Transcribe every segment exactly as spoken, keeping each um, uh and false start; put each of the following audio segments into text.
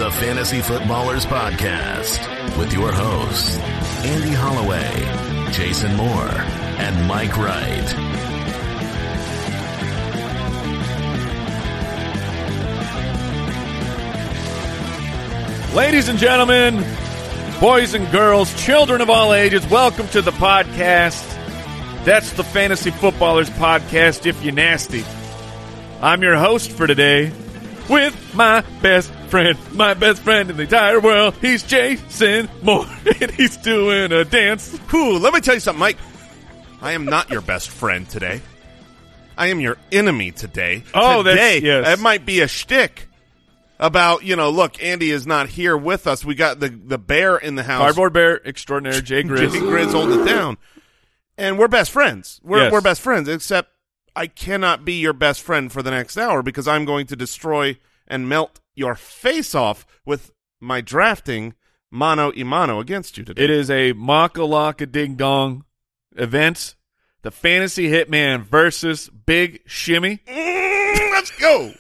the Fantasy Footballers Podcast with your hosts, Andy Holloway, Jason Moore, and Mike Wright. Ladies and gentlemen, boys and girls, children of all ages, welcome to the podcast. That's the Fantasy Footballers Podcast, if you're nasty. I'm your host for today with my best friend, my best friend in the entire world. He's Jason Moore, and he's doing a dance. Whew, let me tell you something, Mike. I am not your best friend today. I am your enemy today. Oh, today, that's, yes. It might be a shtick. About, you know, look, Andy is not here with us. We got the, the bear in the house. Cardboard bear extraordinaire, Jay Grizz. Jay Grizz holding it down. And we're best friends. We're, yes. we're best friends, except I cannot be your best friend for the next hour because I'm going to destroy and melt your face off with my drafting mano a mano against you today. It is a Maka-Laka-Ding-Dong event. The Fantasy Hitman versus Big Shimmy. Mm, let's go.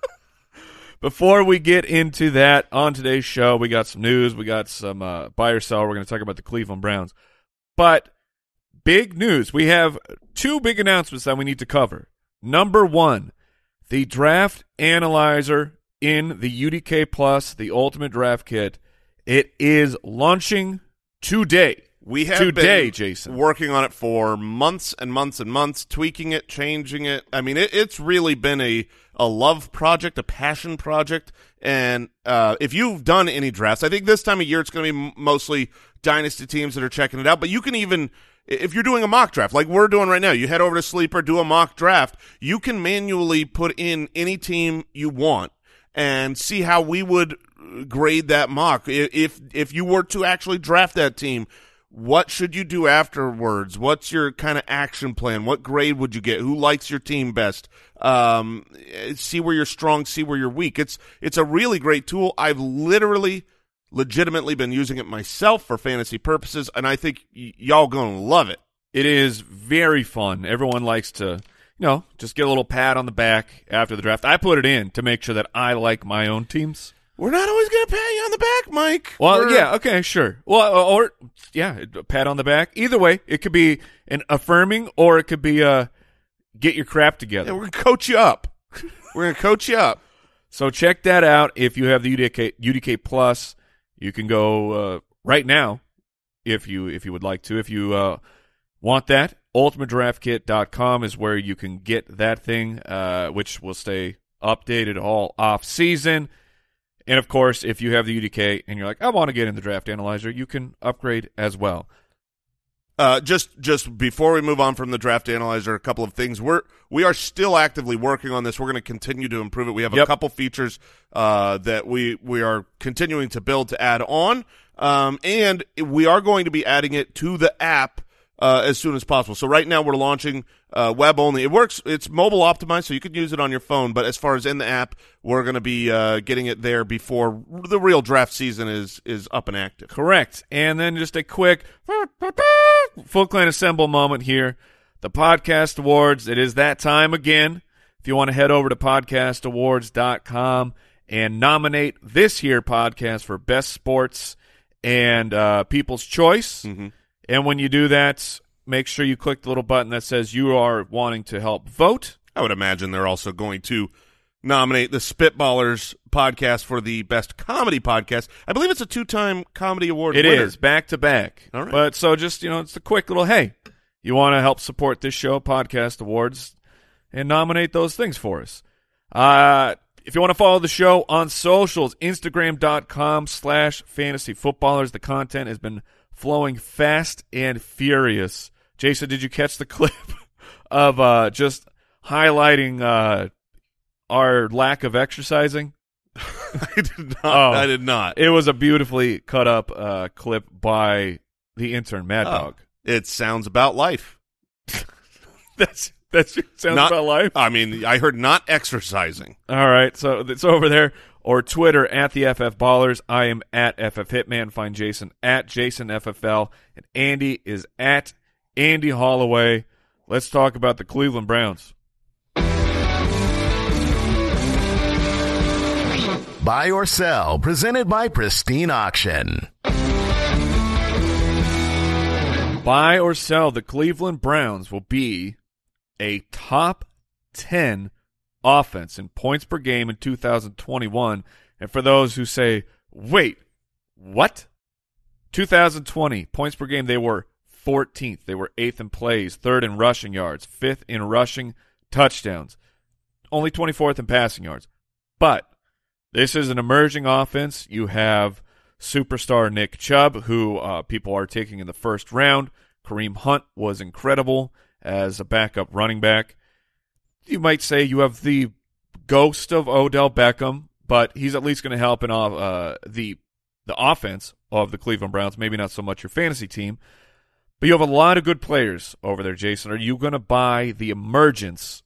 Before we get into that, on today's show, we got some news. We got some uh, buy or sell. We're going to talk about the Cleveland Browns. But big news. We have two big announcements that we need to cover. Number one, the Draft Analyzer in the U D K Plus, the Ultimate Draft Kit. It is launching today. We have today, been Jason. working on it for months and months and months, tweaking it, changing it. I mean, it, it's really been a, a love project, a passion project. And uh, if you've done any drafts, I think this time of year it's going to be mostly dynasty teams that are checking it out. But you can even, if you're doing a mock draft, like we're doing right now, you head over to Sleeper, do a mock draft. You can manually put in any team you want and see how we would grade that mock. If if you were to actually draft that team, what should you do afterwards? What's your kind of action plan? What grade would you get? Who likes your team best? Um, see where you're strong, see where you're weak. It's it's a really great tool. I've literally, legitimately been using it myself for fantasy purposes, and I think y- y'all going to love it. It is very fun. Everyone likes to, you know, just get a little pat on the back after the draft. I put it in to make sure that I like my own teams. We're not always going to pat you on the back, Mike. Well, We're, yeah, okay, sure. Well, or, yeah, a pat on the back. Either way, it could be an affirming or it could be a get your crap together. Yeah, we're going to coach you up. We're going to coach you up. So check that out. If you have the U D K, U D K Plus, you can go uh, right now if you if you would like to. If you uh, want that, ultimate draft kit dot com is where you can get that thing, uh, which will stay updated all off-season. And, of course, if you have the U D K and you're like, I want to get in the Draft Analyzer, you can upgrade as well. Uh, just just before we move on from the Draft Analyzer, a couple of things. We're we are still actively working on this. We're going to continue to improve it. We have a yep. couple features uh, that we we are continuing to build to add on, um, and we are going to be adding it to the app uh, as soon as possible. So right now we're launching uh, web only. It works. It's mobile optimized, so you can use it on your phone. But as far as in the app, we're going to be uh, getting it there before the real draft season is is up and active. Correct. And then just a quick Full Clan Assemble moment here. The Podcast Awards. It is that time again. If you want to head over to podcast awards dot com and nominate this here podcast for Best Sports and uh, People's Choice. Mm-hmm. And when you do that, make sure you click the little button that says you are wanting to help vote. I would imagine they're also going to nominate the Spitballers podcast for the best comedy podcast. I believe it's a two-time comedy award It winner. is, back to back. All right. But so just, you know, it's a quick little, hey, you want to help support this show, Podcast Awards, and nominate those things for us. Uh, if you want to follow the show on socials, Instagram dot com slash fantasy footballers. The content has been flowing fast and furious. Jason, did you catch the clip of uh, just highlighting uh, our lack of exercising? I did not. Oh, I did not. It was a beautifully cut up uh, clip by the intern Mad Oh, Dog. It sounds about life. That's that's sounds Not- about life. I mean, I heard not exercising. All right, so it's over there. Or Twitter at the F F Ballers. I am at F F Hitman. Find Jason at Jason F F L. And Andy is at Andy Holloway. Let's talk about the Cleveland Browns. Buy or Sell, presented by Pristine Auction. Buy or sell, the Cleveland Browns will be a top ten offense in points per game in two thousand twenty-one. And for those who say, wait, what? two thousand twenty, points per game, they were fourteenth. They were eighth in plays, third in rushing yards, fifth in rushing touchdowns, only twenty-fourth in passing yards. But this is an emerging offense. You have superstar Nick Chubb, who uh, people are taking in the first round. Kareem Hunt was incredible as a backup running back. You might say you have the ghost of Odell Beckham, but he's at least going to help in uh, the the offense of the Cleveland Browns, maybe not so much your fantasy team. But you have a lot of good players over there, Jason. Are you going to buy the emergence,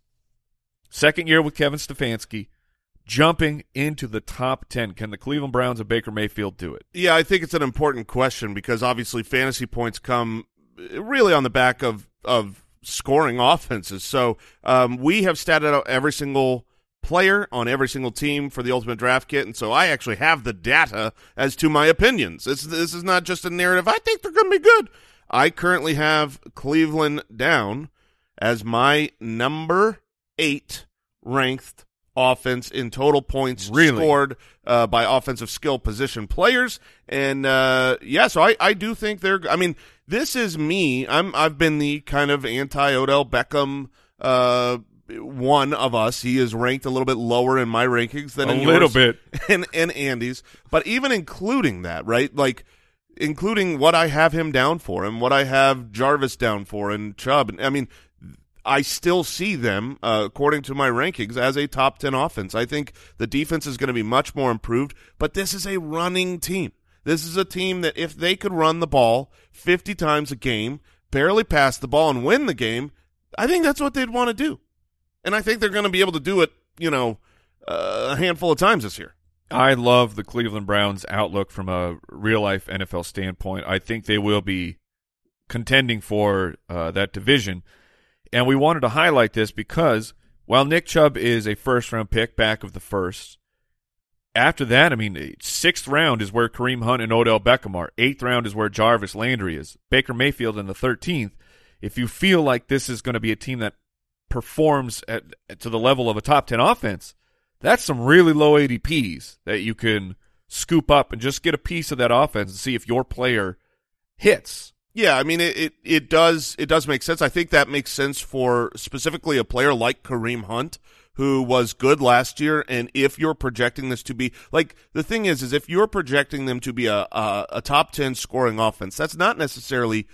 second year with Kevin Stefanski, jumping into the top ten? Can the Cleveland Browns and Baker Mayfield do it? Yeah, I think it's an important question because obviously fantasy points come really on the back of, of scoring offenses. So um, we have statted out every single player on every single team for the Ultimate Draft Kit, and so I actually have the data as to my opinions. It's, this is not just a narrative. I think they're going to be good. I currently have Cleveland down as my number eight ranked offense in total points really? scored uh, by offensive skill position players. And, uh, yeah, so I, I do think they're – I mean, this is me. I'm, I've been the kind of anti-Odell Beckham uh, one of us. He is ranked a little bit lower in my rankings than a in little yours bit. and, and Andy's. But even including that, right, like including what I have him down for and what I have Jarvis down for and Chubb. I mean – I still see them, uh, according to my rankings, as a top ten offense. I think the defense is going to be much more improved, but this is a running team. This is a team that if they could run the ball fifty times a game, barely pass the ball, and win the game, I think that's what they'd want to do. And I think they're going to be able to do it, you know, uh, a handful of times this year. I love the Cleveland Browns' outlook from a real-life N F L standpoint. I think they will be contending for uh, that division. And we wanted to highlight this because while Nick Chubb is a first-round pick, back of the first, after that, I mean, sixth round is where Kareem Hunt and Odell Beckham are. Eighth round is where Jarvis Landry is. Baker Mayfield in the thirteenth. If you feel like this is going to be a team that performs at, to the level of a top ten offense, that's some really low A D Ps that you can scoop up and just get a piece of that offense and see if your player hits. Yeah, I mean, it, it, it does it does make sense. I think that makes sense for specifically a player like Kareem Hunt, who was good last year, and if you're projecting this to be – like, the thing is, is if you're projecting them to be a, a, a top ten scoring offense, that's not necessarily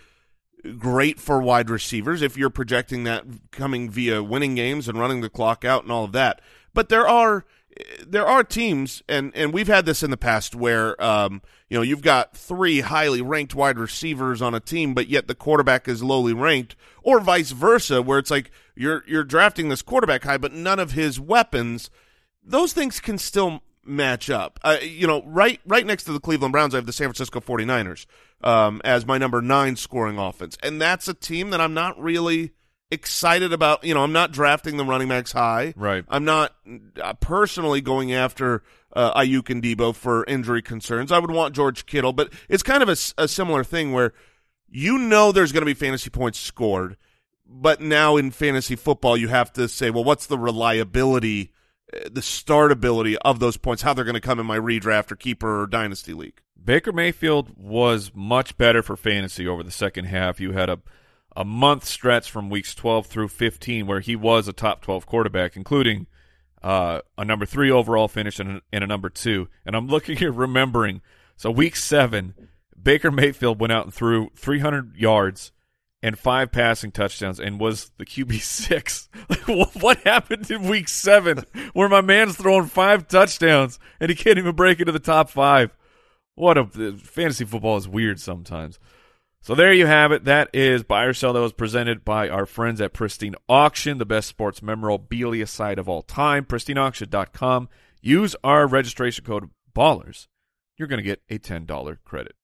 great for wide receivers if you're projecting that coming via winning games and running the clock out and all of that. But there are – There are teams, and, and we've had this in the past, where um, you know you've got three highly ranked wide receivers on a team, but yet the quarterback is lowly ranked, or vice versa, where it's like you're you're drafting this quarterback high, but none of his weapons. Those things can still match up. Uh, you know, right right next to the Cleveland Browns, I have the San Francisco forty-niners um, as my number nine scoring offense, and that's a team that I'm not really excited about. You know, I'm not drafting the running backs high. Right. I'm not uh, personally going after uh, Ayuk and Debo for injury concerns. I would want George Kittle, but it's kind of a, a similar thing where you know there's going to be fantasy points scored, but now in fantasy football you have to say, well, what's the reliability, the startability of those points, how they're going to come in my redraft or keeper or dynasty league. Baker Mayfield was much better for fantasy over the second half. You had a a month stretch from weeks twelve through fifteen where he was a top twelve quarterback, including uh, a number three overall finish and a, and a number two. And I'm looking here remembering. So week seven, Baker Mayfield went out and threw three hundred yards and five passing touchdowns and was the Q B six. Like, what happened in week seven where my man's throwing five touchdowns and he can't even break into the top five? What a fantasy football is weird sometimes. So there you have it. That is Buy or Sell. That was presented by our friends at Pristine Auction, the best sports memorabilia site of all time, pristine auction dot com. Use our registration code BALLERS. You're going to get a ten dollars credit.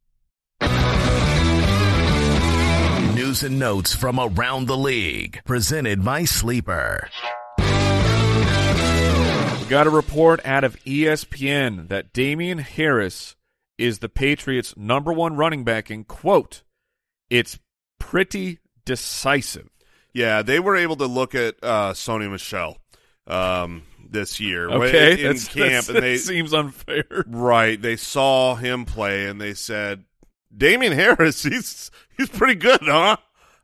News and notes from around the league, presented by Sleeper. We got a report out of E S P N that Damian Harris is the Patriots' number one running back, and, quote, it's pretty decisive. Yeah, they were able to look at uh, Sony Michel um, this year okay, in that's, camp. That's, and they, that seems unfair. Right. They saw him play, and they said, Damian Harris, he's he's pretty good, huh?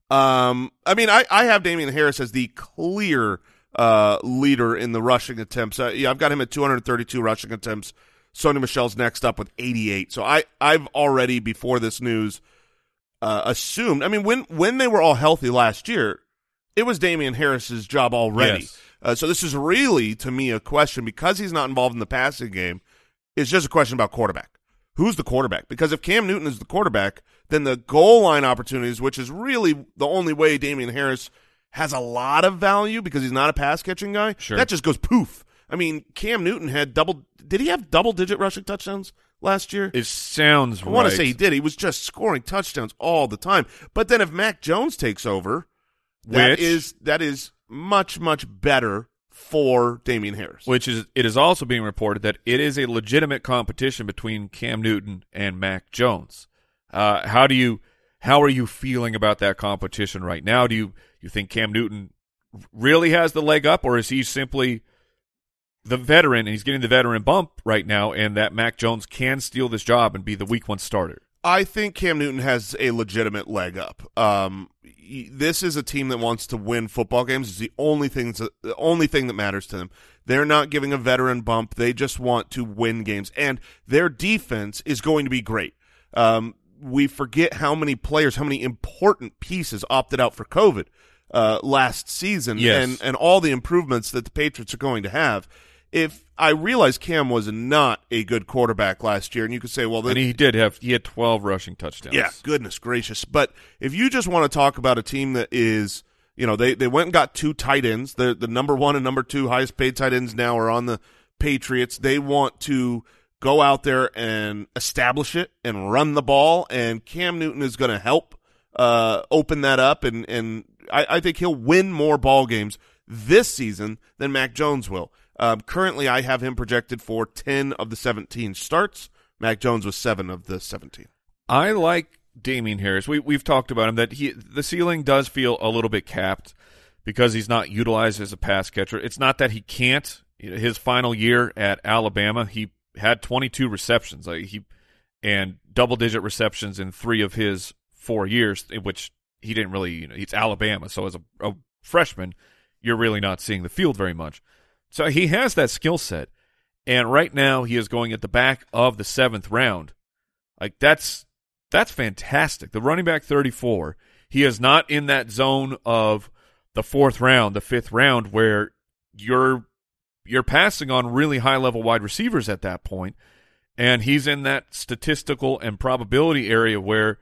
Um, I mean, I, I have Damian Harris as the clear uh, leader in the rushing attempts. Uh, yeah, I've got him at two hundred thirty-two rushing attempts. Sony Michel's next up with eighty-eight. So I, I've already, before this news, uh, assumed, I mean, when, when they were all healthy last year, it was Damian Harris's job already. Yes. Uh, so this is really, to me, a question, because he's not involved in the passing game, it's just a question about quarterback. Who's the quarterback? Because if Cam Newton is the quarterback, then the goal line opportunities, which is really the only way Damian Harris has a lot of value because he's not a pass-catching guy, sure. that just goes poof. I mean, Cam Newton had double – did he have double-digit rushing touchdowns last year? It sounds I right. I want to say he did. He was just scoring touchdowns all the time. But then if Mac Jones takes over, that Which, is that is much, much better for Damian Harris. Which is – it is also being reported that it is a legitimate competition between Cam Newton and Mac Jones. Uh, how do you – how are you feeling about that competition right now? Do you, you think Cam Newton really has the leg up, or is he simply – the veteran, and he's getting the veteran bump right now, and that Mac Jones can steal this job and be the week one starter? I think Cam Newton has a legitimate leg up. Um, he, this is a team that wants to win football games. It's the only thing, the only thing that matters to them. They're not giving a veteran bump. They just want to win games, and their defense is going to be great. Um, we forget how many players, how many important pieces opted out for COVID uh, last season, yes. and, and all the improvements that the Patriots are going to have. If I realize Cam was not a good quarterback last year, and you could say, well, the, and he did have he had twelve rushing touchdowns. Yeah, goodness gracious. But if you just want to talk about a team that is, you know, they, they went and got two tight ends. The the number one and number two highest paid tight ends now are on the Patriots. They want to go out there and establish it and run the ball, and Cam Newton is going to help uh, open that up, and, and I, I think he'll win more ball games this season than Mac Jones will. Um, currently, I have him projected for ten of the seventeen starts. Mac Jones was seven of the seventeen. I like Damian Harris. We, we've talked about him, that he the ceiling does feel a little bit capped because he's not utilized as a pass catcher. It's not that he can't. His final year at Alabama, he had twenty-two receptions, like he and double-digit receptions in three of his four years, in which he didn't really, you know, it's Alabama, so as a, a freshman, you're really not seeing the field very much. So he has that skill set, and right now he is going at the back of the seventh round. Like, that's that's fantastic. The running back thirty-four, he is not in that zone of the fourth round, the fifth round, where you're you're passing on really high-level wide receivers at that point, and he's in that statistical and probability area where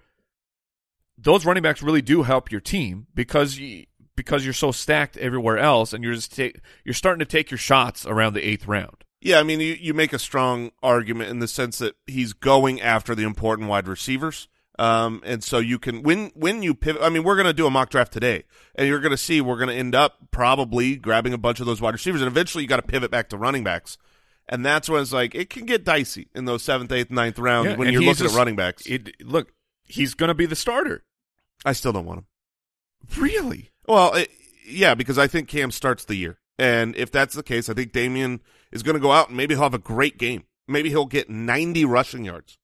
those running backs really do help your team because you, because you're so stacked everywhere else, and you're just ta- you're starting to take your shots around the eighth round. Yeah, I mean, you, you make a strong argument in the sense that he's going after the important wide receivers, um, and so you can when when you pivot. I mean, we're going to do a mock draft today, and you're going to see we're going to end up probably grabbing a bunch of those wide receivers, and eventually you got to pivot back to running backs, and that's when it's like it can get dicey in those seventh, eighth, ninth rounds Yeah, when and you're he's looking just- at running backs. It, look, he's going to be the starter. I still don't want him. Really? Well, it, yeah, because I think Cam starts the year. And if that's the case, I think Damian is going to go out and maybe he'll have a great game. Maybe he'll get ninety rushing yards.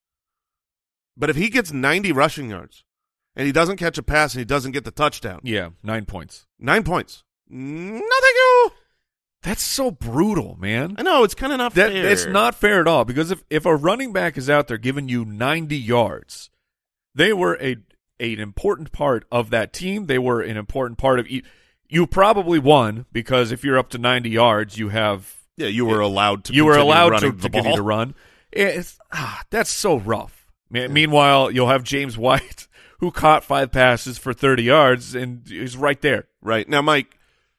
But if he gets ninety rushing yards and he doesn't catch a pass and he doesn't get the touchdown, Yeah, nine points. nine points. No, thank you. That's so brutal, man. I know, it's kind of not That fair. It's not fair at all, because if, if a running back is out there giving you ninety yards, they were a, a an important part of that team. They were an important part of e- – you probably won because if you're up to ninety yards, you have – Yeah, you were allowed to you were continue allowed to, running to the give you ball. to run. It's ah, that's so rough. Me- Meanwhile, you'll have James White, who caught five passes for thirty yards and is right there. Right. Now, Mike,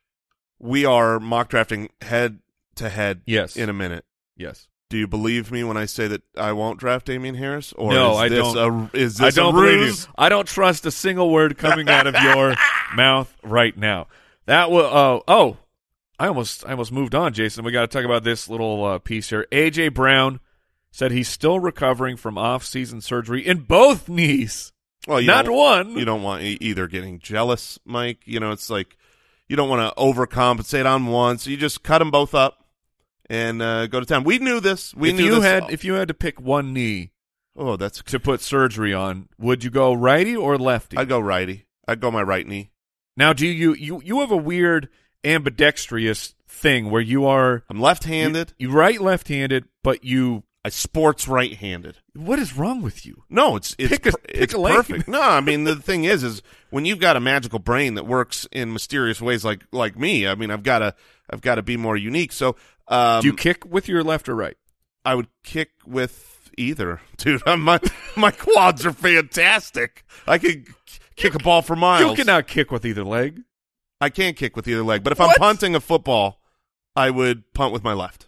we are mock drafting head to head Yes. in a minute. Yes. Do you believe me when I say that I won't draft Damian Harris? Or No, is I this don't. A, is I this don't a believe you. ruse? I don't trust a single word coming out of your mouth right now. That will. Oh, oh, I almost I almost moved on, Jason. We got to talk about this little uh, piece here. A J. Brown said he's still recovering from off-season surgery in both knees. Well, you not don't, one. You don't want e- either getting jealous, Mike. You know, it's like you don't want to overcompensate on one, so you just cut them both up and uh, go to town. We knew this. We if knew you this. had if you had to pick one knee oh, that's to put surgery on, would you go righty or lefty? I'd go righty. I'd go my right knee. Now, do you you you have a weird ambidextrous thing where you are I'm left-handed. You, you right left-handed, but you I sports right-handed. What is wrong with you? No, it's it's Pick a- per- pick it's a lane. perfect. No, I mean the thing is, is when you've got a magical brain that works in mysterious ways, like like me. I mean, I've got to I've got to be more unique. So, um, do you kick with your left or right? I would kick with either, dude. my my quads are fantastic. I could kick a ball for miles. You cannot kick with either leg. I can't kick with either leg, but if What? I'm punting a football, I would punt with my left.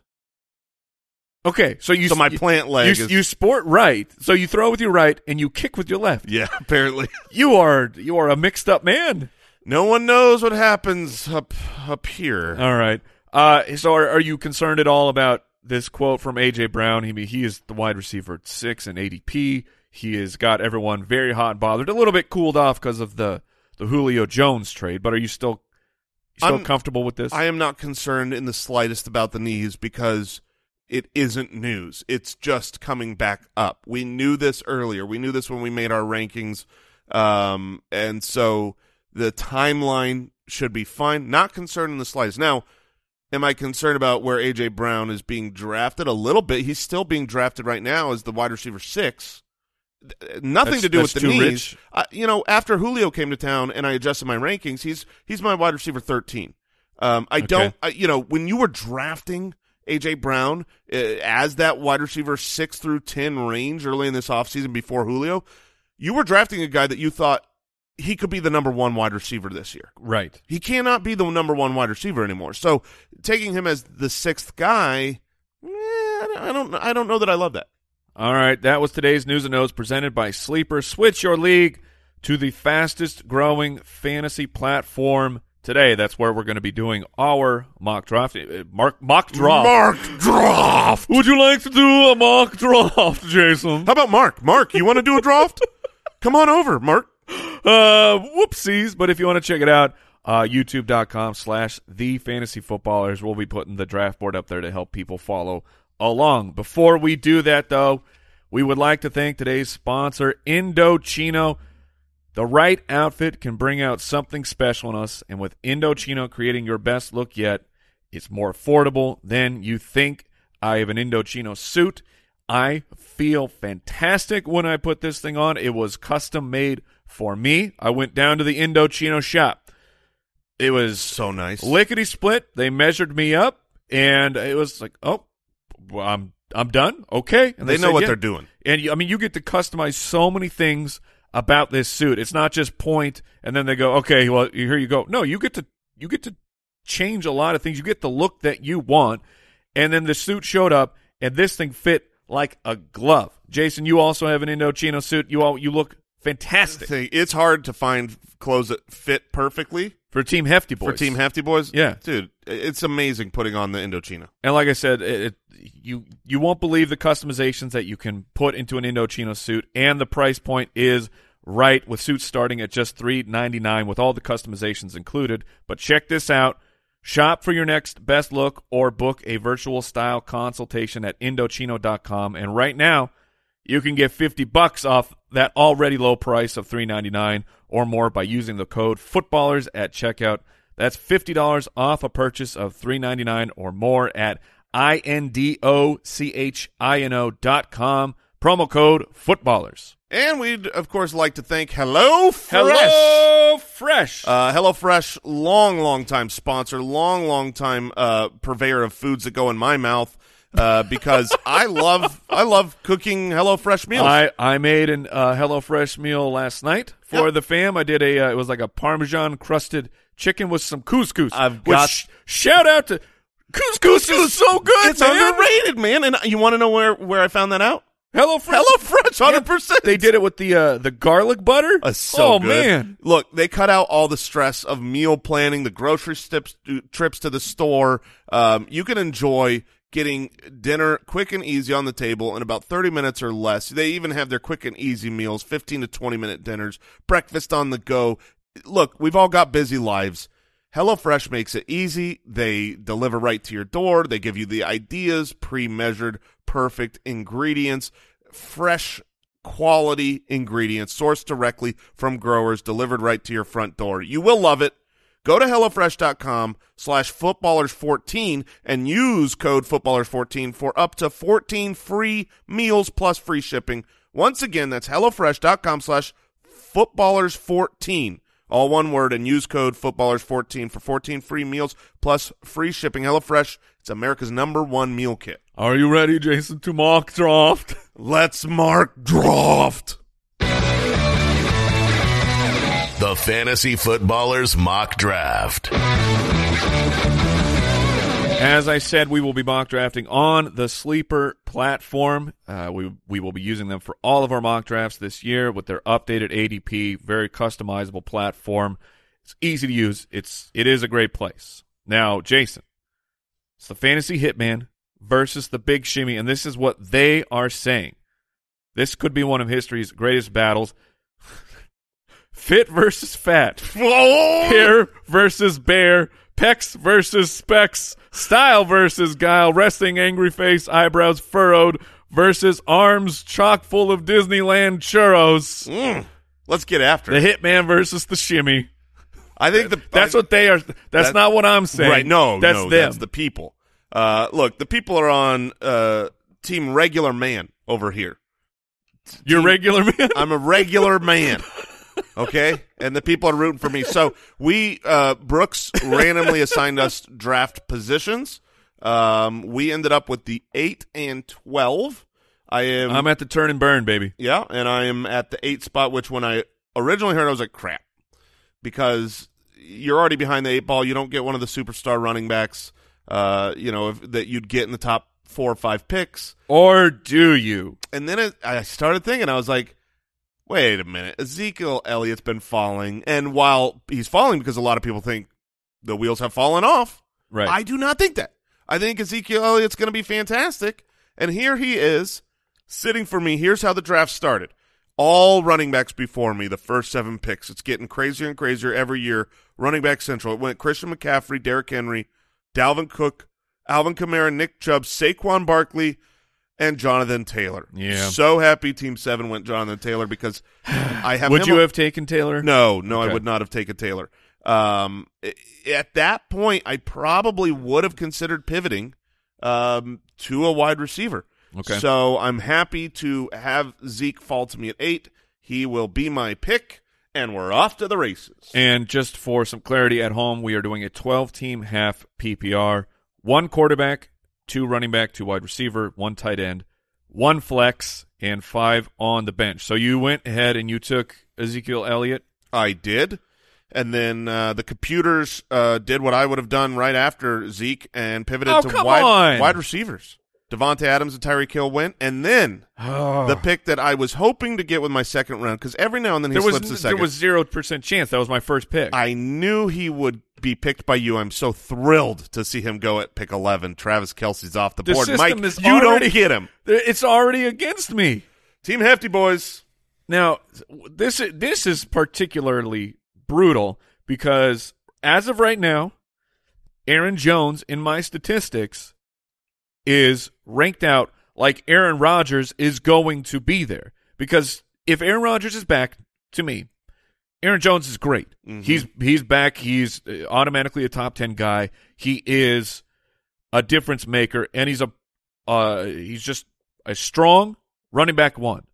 Okay, so you So my you- plant leg you, is you sport right, so you throw with your right and you kick with your left. yeah. Apparently, You are you are a mixed up man. no one knows what happens up up here. All right. Uh, so are, are you concerned at all about this quote from A J. Brown? He he is the wide receiver at six in A D P. He has got everyone very hot and bothered. A little bit cooled off because of the the Julio Jones trade, but are you still you still I'm- comfortable with this? I am not concerned in the slightest about the knees because it isn't news. It's just coming back up. We knew this earlier. We knew this when we made our rankings. Um, and so the timeline should be fine. Not concerned in the slightest. Now, am I concerned about where A J. Brown is being drafted? A little bit. He's still being drafted right now as the wide receiver six. Nothing That's- to do that's with the too knees. rich. I, you know, after Julio came to town and I adjusted my rankings, he's he's my wide receiver thirteen. Um, I Okay. don't, I, you know, when you were drafting A J. Brown uh, as that wide receiver six through ten range early in this offseason before Julio, you were drafting a guy that you thought he could be the number one wide receiver this year. right. He cannot be the number one wide receiver anymore. So taking him as the sixth guy, eh, I don't, I don't know that I love that. All right, that was today's News and Notes presented by Sleeper. Switch your league to the fastest growing fantasy platform today. That's where we're going to be doing our mock draft. Uh, Mark, mock draft. Mark draft. Would you like to do a mock draft, Jason? How about Mark? Mark, you want to do a draft? Come on over, Mark. Uh, whoopsies. But if you want to check it out, uh, youtube.com slash the fantasy footballers. We'll be putting the draft board up there to help people follow along. Before we do that, though, we would like to thank today's sponsor, Indochino. The right outfit can bring out something special in us, and with Indochino creating your best look yet, it's more affordable than you think. I have an Indochino suit. I feel fantastic when I put this thing on. It was custom made for me. I went down to the Indochino shop. It was So nice. lickety split. They measured me up, and it was like, oh, well, I'm I'm done. Okay, and They know said, what yeah. they're doing. And you, I mean, you get to customize so many things about this suit. It's not just point, and then they go, okay, well, here you go. No, you get to you get to change a lot of things. You get the look that you want, and then the suit showed up, and this thing fit like a glove. Jason, you also have an Indochino suit. You all you look fantastic Thing- It's hard to find clothes that fit perfectly for Team Hefty Boys. for Team Hefty Boys. Yeah. Dude, it's amazing putting on the Indochino. And like I said, it, it, you you won't believe the customizations that you can put into an Indochino suit, and the price point is right, with suits starting at just three ninety-nine with all the customizations included. But check this out. Shop for your next best look or book a virtual style consultation at Indochino dot com. And right now, you can get fifty bucks off that already low price of three ninety-nine or more by using the code footballers at checkout. That's fifty dollars off a purchase of three ninety-nine or more at I N D O C H I N O dot com. Promo code footballers. And we'd, of course, like to thank HelloFresh. Hello Fresh. Uh, HelloFresh, long, long time sponsor, long, long time uh, purveyor of foods that go in my mouth. Uh, because I love I love cooking HelloFresh meals. I, I made an uh, HelloFresh meal last night for Yep. the fam. I did a uh, it was like a Parmesan crusted chicken with some couscous. I've Which, got- sh- shout out to couscous is so good. it's man. underrated, man. And you want to know where, where I found that out? Hello Fresh. Hello Fresh, one hundred percent. They did it with the uh, the garlic butter. Uh, so oh good. man! Look, they cut out all the stress of meal planning, the grocery trips, trips to the store. Um, you can enjoy getting dinner quick and easy on the table in about thirty minutes or less. They even have their quick and easy meals, fifteen to twenty minute dinners, breakfast on the go. Look, we've all got busy lives. HelloFresh makes it easy. They deliver right to your door. They give you the ideas, pre-measured, perfect ingredients, fresh quality ingredients sourced directly from growers, delivered right to your front door. You will love it. Go to HelloFresh.com slash footballers fourteen and use code footballers fourteen for up to fourteen free meals plus free shipping. Once again, that's HelloFresh.com slash footballers fourteen. All one word, and use code footballers fourteen for fourteen free meals plus free shipping. HelloFresh, it's America's number one meal kit. Are you ready, Jason, to mock draft? Let's mark draft. The Fantasy Footballers Mock Draft. As I said, we will be mock drafting on the Sleeper platform. Uh, we we will be using them for all of our mock drafts this year with their updated A D P, very customizable platform. It's easy to use. It's it is a great place. Now, Jason, it's the Fantasy Hitman versus the Big Shimmy, and this is what they are saying. This could be one of history's greatest battles. Fit versus fat. Whoa! Hair versus bear. Pecs versus specs. Style versus guile. Resting angry face, eyebrows furrowed versus arms chock full of Disneyland churros. Mm. Let's get after The it. Hitman versus the Shimmy. I think the That's I, what they are. That's that, not what I'm saying. Right, no, that's no, them. that's the people. Uh, look, the people are on uh, Team Regular Man over here. You're Team, regular man? I'm a regular man. Okay, and the people are rooting for me. So we, uh, Brooks randomly assigned us draft positions. Um, we ended up with the eight and twelve. I am. I'm at the turn and burn, baby. Yeah, and I am at the eight spot. Which when I originally heard, I was like, crap, because you're already behind the eight ball. You don't get one of the superstar running backs. Uh, you know if, that you'd get in the top four or five picks. Or do you? And then it, I started thinking, I was like, wait a minute, Ezekiel Elliott's been falling, and while he's falling because a lot of people think the wheels have fallen off, Right. I do not think that. I think Ezekiel Elliott's going to be fantastic, and here he is sitting for me. Here's how the draft started. All running backs before me, the first seven picks. It's getting crazier and crazier every year. Running back central. It went Christian McCaffrey, Derrick Henry, Dalvin Cook, Alvin Kamara, Nick Chubb, Saquon Barkley, and Jonathan Taylor. Yeah. So happy Team seven went Jonathan Taylor because I have Would him you on- have taken Taylor? No, no, Okay. I would not have taken Taylor. Um, i- at that point, I probably would have considered pivoting um, to a wide receiver. Okay. So I'm happy to have Zeke fall to me at eight. He will be my pick, and we're off to the races. And just for some clarity at home, we are doing a twelve-team half P P R. One quarterback, two running back, two wide receiver, one tight end, one flex, and five on the bench. So you went ahead and you took Ezekiel Elliott. I did. And then uh, the computers uh, did what I would have done right after Zeke and pivoted Oh, to come wide, on. wide receivers. Devontae Adams and Tyreek Hill went. And then Oh. the pick that I was hoping to get with my second round, because every now and then he there was slips a second. there was zero percent chance. That was my first pick. I knew he would be picked by you. I'm so thrilled to see him go at pick eleven. Travis Kelce's off the, The board. system Mike, is you already- don't get him. It's already against me. Team Hefty boys. Now, this this is particularly brutal because as of right now, Aaron Jones in my statistics is ranked out like Aaron Rodgers is going to be there. Because if Aaron Rodgers is back, to me, Aaron Jones is great. Mm-hmm. He's he's back. He's automatically a top ten guy. He is a difference maker, and he's a uh, he's just a strong running back one.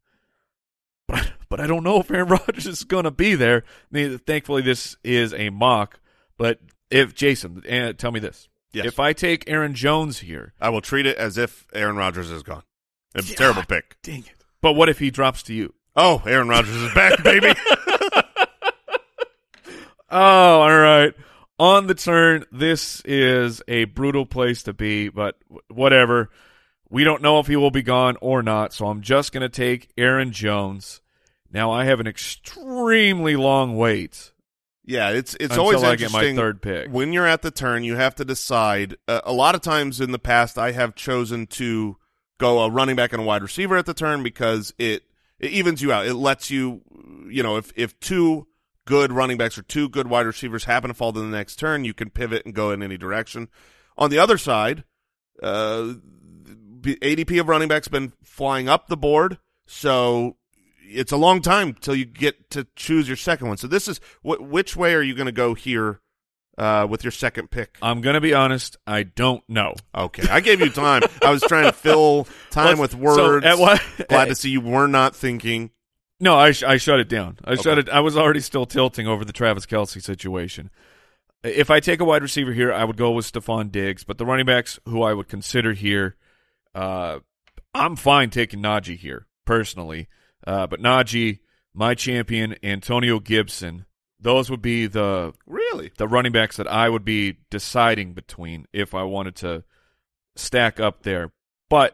But but I don't know if Aaron Rodgers is going to be there. I mean, thankfully, this is a mock. But if Jason, uh, tell me this: Yes. if I take Aaron Jones here, I will treat it as if Aaron Rodgers is gone. A terrible pick. dang it! But what if he drops to you? Oh, Aaron Rodgers is back, baby. Oh, all right. On the turn, this is a brutal place to be, but whatever. We don't know if he will be gone or not, so I'm just going to take Aaron Jones. Now, I have an extremely long wait. Yeah, it's it's until always I interesting. get my third pick. When you're at the turn, you have to decide. Uh, a lot of times in the past, I have chosen to go a running back and a wide receiver at the turn because it, it evens you out. It lets you, you know, if, if two good running backs or two good wide receivers happen to fall to the next turn, you can pivot and go in any direction. On the other side, uh, A D P of running backs been flying up the board, so it's a long time till you get to choose your second one. So this is wh- which way are you going to go here uh, with your second pick? I'm going to be honest. I don't know. Okay, I gave you time. I was trying to fill time Let's- with words. So at what, Glad to see you were not thinking. No, I sh- I shut it down. I Okay. shut it. I was already still tilting over the Travis Kelce situation. If I take a wide receiver here, I would go with Stephon Diggs. But the running backs who I would consider here, uh, I'm fine taking Najee here personally. Uh, but Najee, my champion, Antonio Gibson, those would be the Really? the running backs that I would be deciding between if I wanted to stack up there. But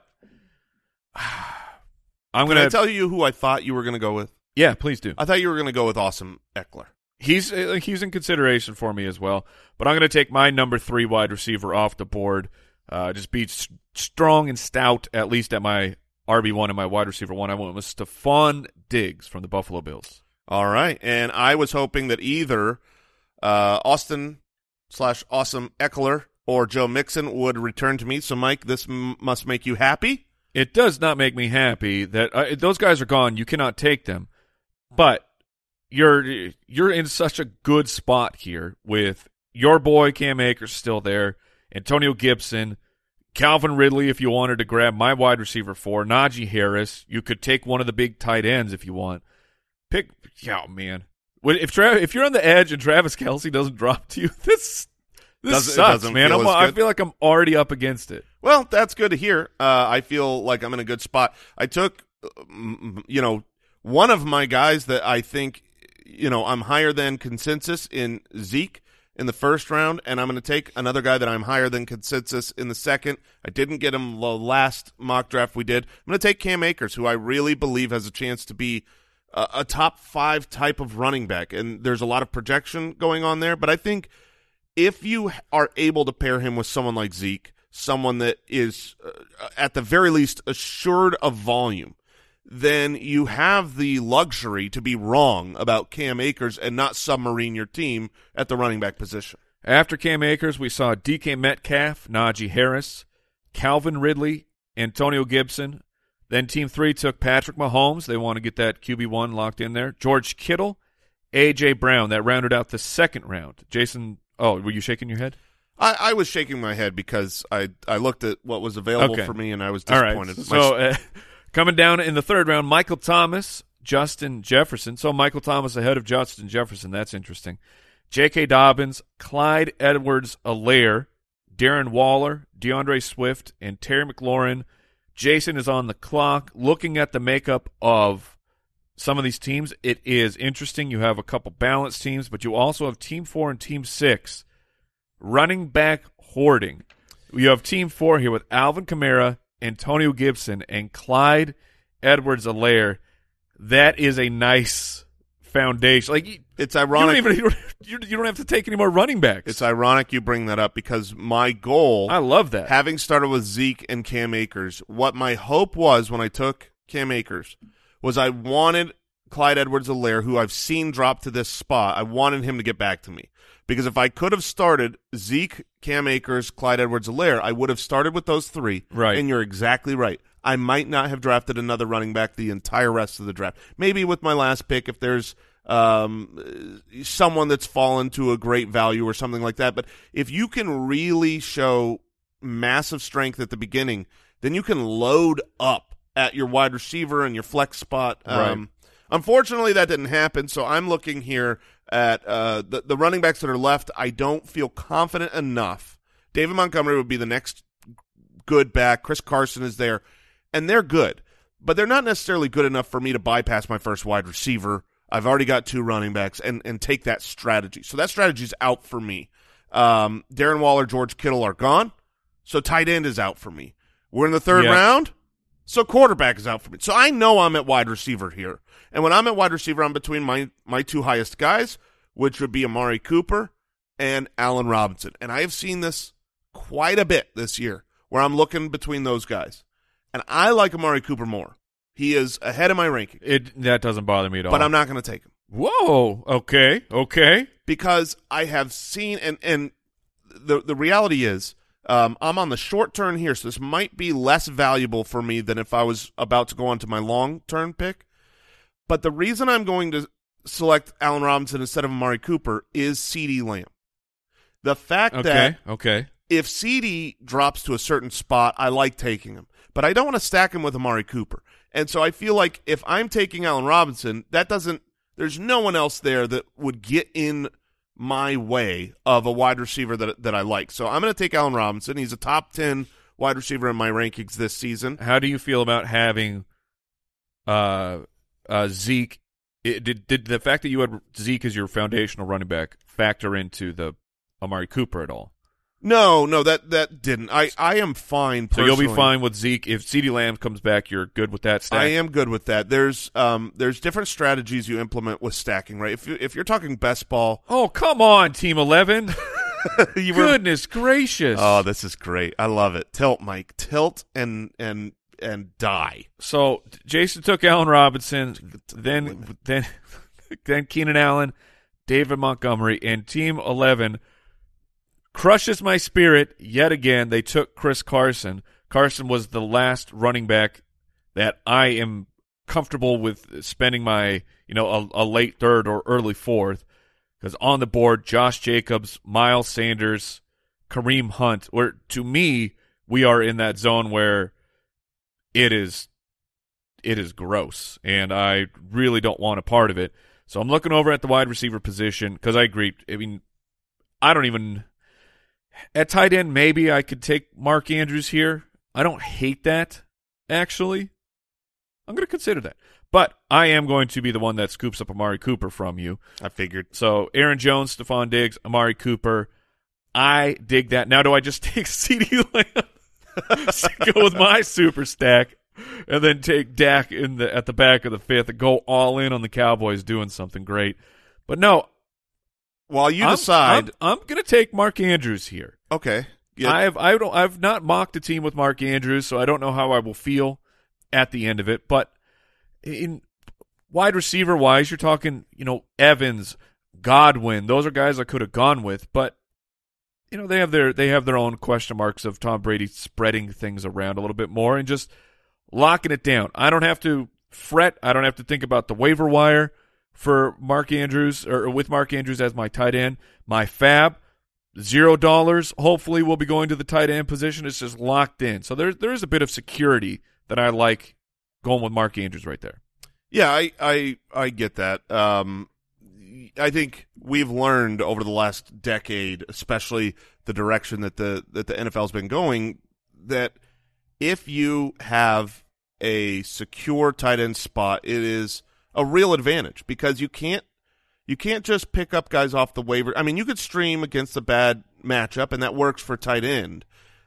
I'm Can going I to tell you who I thought you were going to go with? yeah, please do. I thought you were going to go with Awesome Eckler. He's uh, he's in consideration for me as well, but I'm going to take my number three wide receiver off the board. Uh, just be s- strong and stout, at least at my R B one and my wide receiver one. I went with Stephon Diggs from the Buffalo Bills. All right, and I was hoping that either uh, Austin slash Awesome Eckler or Joe Mixon would return to me. So, Mike, this m- must make you happy. It does not make me happy that uh, those guys are gone. You cannot take them, but you're you're in such a good spot here with your boy Cam Akers still there, Antonio Gibson, Calvin Ridley if you wanted to grab my wide receiver four, Najee Harris. You could take one of the big tight ends if you want. Pick, yeah, man. If Tra- if you're on the edge and Travis Kelce doesn't drop to you, this this Doesn't- it sucks, doesn't man. feel I'm, as I good. feel like I'm already up against it. Well, that's good to hear. Uh, I feel like I'm in a good spot. I took, um, you know, one of my guys that I think, you know, I'm higher than consensus in Zeke in the first round, and I'm going to take another guy that I'm higher than consensus in the second. I didn't get him the last mock draft we did. I'm going to take Cam Akers, who I really believe has a chance to be a, a top five type of running back, and there's a lot of projection going on there, but I think if you are able to pair him with someone like Zeke, someone that is uh, at the very least assured of volume, then you have the luxury to be wrong about Cam Akers and not submarine your team at the running back position. After Cam Akers, we saw D K Metcalf, Najee Harris, Calvin Ridley, Antonio Gibson. Then Team three took Patrick Mahomes. They want to get that Q B one locked in there. George Kittle, A J Brown. That rounded out the second round. Jason, oh, were you shaking your head? I, I was shaking my head because I, I looked at what was available Okay. for me and I was All disappointed. right. My- So uh, coming down in the third round, Michael Thomas, Justin Jefferson. So Michael Thomas ahead of Justin Jefferson. That's interesting. J K. Dobbins, Clyde Edwards-Helaire, Darren Waller, DeAndre Swift, and Terry McLaurin. Jason is on the clock. Looking at the makeup of some of these teams, it is interesting. You have a couple balanced teams, but you also have Team four and Team six running back hoarding. You have Team four here with Alvin Kamara, Antonio Gibson, and Clyde Edwards-Helaire. That is a nice foundation. Like it's you ironic. don't even you, you don't have to take any more running backs. It's ironic you bring that up because my goal, I love that. having started with Zeke and Cam Akers, what my hope was when I took Cam Akers was I wanted Clyde Edwards-Helaire, who I've seen drop to this spot, I wanted him to get back to me. Because if I could have started Zeke, Cam Akers, Clyde Edwards-Helaire, I would have started with those three. Right. And you're exactly right. I might not have drafted another running back the entire rest of the draft. Maybe with my last pick, if there's um, someone that's fallen to a great value or something like that. But if you can really show massive strength at the beginning, then you can load up at your wide receiver and your flex spot. Right. Um, unfortunately, that didn't happen, so I'm looking here at uh, the, the running backs that are left. I don't feel confident enough. David Montgomery would be the next good back. Chris Carson is there, and they're good. But they're not necessarily good enough for me to bypass my first wide receiver. I've already got two running backs and, and take that strategy. So that strategy's out for me. Um, Darren Waller, George Kittle are gone, so tight end is out for me. We're in the third Yeah. round, so quarterback is out for me. So I know I'm at wide receiver here. And when I'm at wide receiver, I'm between my, my two highest guys, which would be Amari Cooper and Allen Robinson. And I have seen this quite a bit this year, where I'm looking between those guys. And I like Amari Cooper more. He is ahead of my ranking. It That doesn't bother me at all. But I'm not going to take him. Whoa. Okay. Okay. Because I have seen, and, and the the reality is, um, I'm on the short term here, so this might be less valuable for me than if I was about to go on to my long-term pick. But the reason I'm going to select Allen Robinson instead of Amari Cooper is CeeDee Lamb. The fact Okay. that Okay. if CeeDee drops to a certain spot, I like taking him. But I don't want to stack him with Amari Cooper. And so I feel like if I'm taking Allen Robinson, that doesn't – there's no one else there that would get in my way of a wide receiver that that I like. So I'm going to take Allen Robinson. He's a top ten wide receiver in my rankings this season. How do you feel about having uh, uh, Zeke? It, did, did the fact that you had Zeke as your foundational running back factor into the Amari Cooper at all? No, no, that that didn't. I, I am fine personally. So you'll be fine with Zeke. If CeeDee Lamb comes back, you're good with that stack? I am good with that. There's um there's different strategies you implement with stacking, right? If you if you're talking best ball, Oh, come on, Team eleven. you were, Goodness gracious. oh, this is great. I love it. Tilt, Mike. Tilt and and and die. So Jason took Allen Robinson, then then then Keenan Allen, David Montgomery, and Team eleven crushes my spirit yet again. They took Chris Carson. Carson was the last running back that I am comfortable with spending my, you know, a, a late third or early fourth, because on the board, Josh Jacobs, Miles Sanders, Kareem Hunt, where to me, we are in that zone where it is it is gross, and I really don't want a part of it. So I'm looking over at the wide receiver position because I agree. I mean, I don't even – at tight end, maybe I could take Mark Andrews here. I don't hate that, actually. I'm going to consider that. But I am going to be the one that scoops up Amari Cooper from you. I figured. So Aaron Jones, Stephon Diggs, Amari Cooper. I dig that. Now do I just take CeeDee Lamb, go with my super stack, and then take Dak in the at the back of the fifth and go all in on the Cowboys doing something great? But no. While you I'm, decide, I'm, I'm going to take Mark Andrews here. okay, yeah, I have I don't I've not mocked a team with Mark Andrews, so I don't know how I will feel at the end of it. But in wide receiver wise, you're talking, you know, Evans, Godwin. Those are guys I could have gone with, but you know they have their they have their own question marks of Tom Brady spreading things around a little bit more and just locking it down. I don't have to fret. I don't have to think about the waiver wire for Mark Andrews, or with Mark Andrews as my tight end. My fab, zero dollars, hopefully will be going to the tight end position. It's just locked in. So there, there is a bit of security that I like going with Mark Andrews right there. yeah, I, I, I get that. Um, I think we've learned over the last decade, especially the direction that the that the N F L's been going, that if you have a secure tight end spot, it is a real advantage, because you can't you can't just pick up guys off the waiver. I mean, you could stream against a bad matchup, and that works for tight end,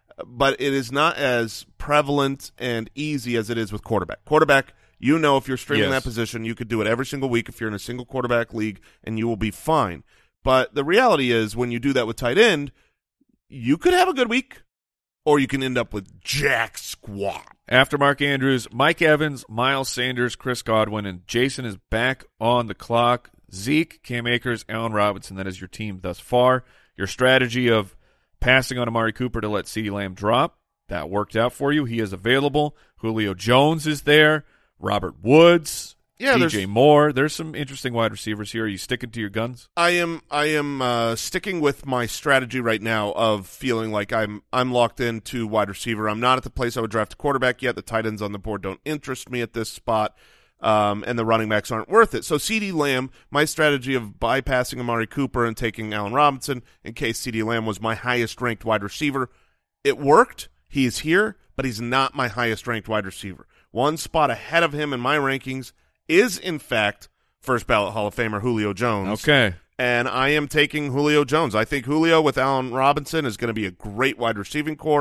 but it is not as prevalent and easy as it is with quarterback. Quarterback, you know, if you're streaming Yes. that position, you could do it every single week if you're in a single quarterback league, and you will be fine. But the reality is, when you do that with tight end, you could have a good week, or you can end up with jack squat. After Mark Andrews, Mike Evans, Miles Sanders, Chris Godwin, and Jason is back on the clock. Zeke, Cam Akers, Allen Robinson, that is your team thus far. Your strategy of passing on Amari Cooper to let CeeDee Lamb drop, that worked out for you. He is available. Julio Jones is there. Robert Woods, Yeah, D J there's- Moore. There's some interesting wide receivers here. Are you sticking to your guns? I am I am uh, sticking with my strategy right now of feeling like I'm I'm locked into wide receiver. I'm not at the place I would draft a quarterback yet. The tight ends on the board don't interest me at this spot, um, and the running backs aren't worth it. So CeeDee Lamb, my strategy of bypassing Amari Cooper and taking Allen Robinson in case CeeDee Lamb was my highest ranked wide receiver, it worked. He is here, but he's not my highest ranked wide receiver. One spot ahead of him in my rankings is, in fact, first ballot Hall of Famer Julio Jones. Okay. And I am taking Julio Jones. I think Julio with Allen Robinson is going to be a great wide receiving core.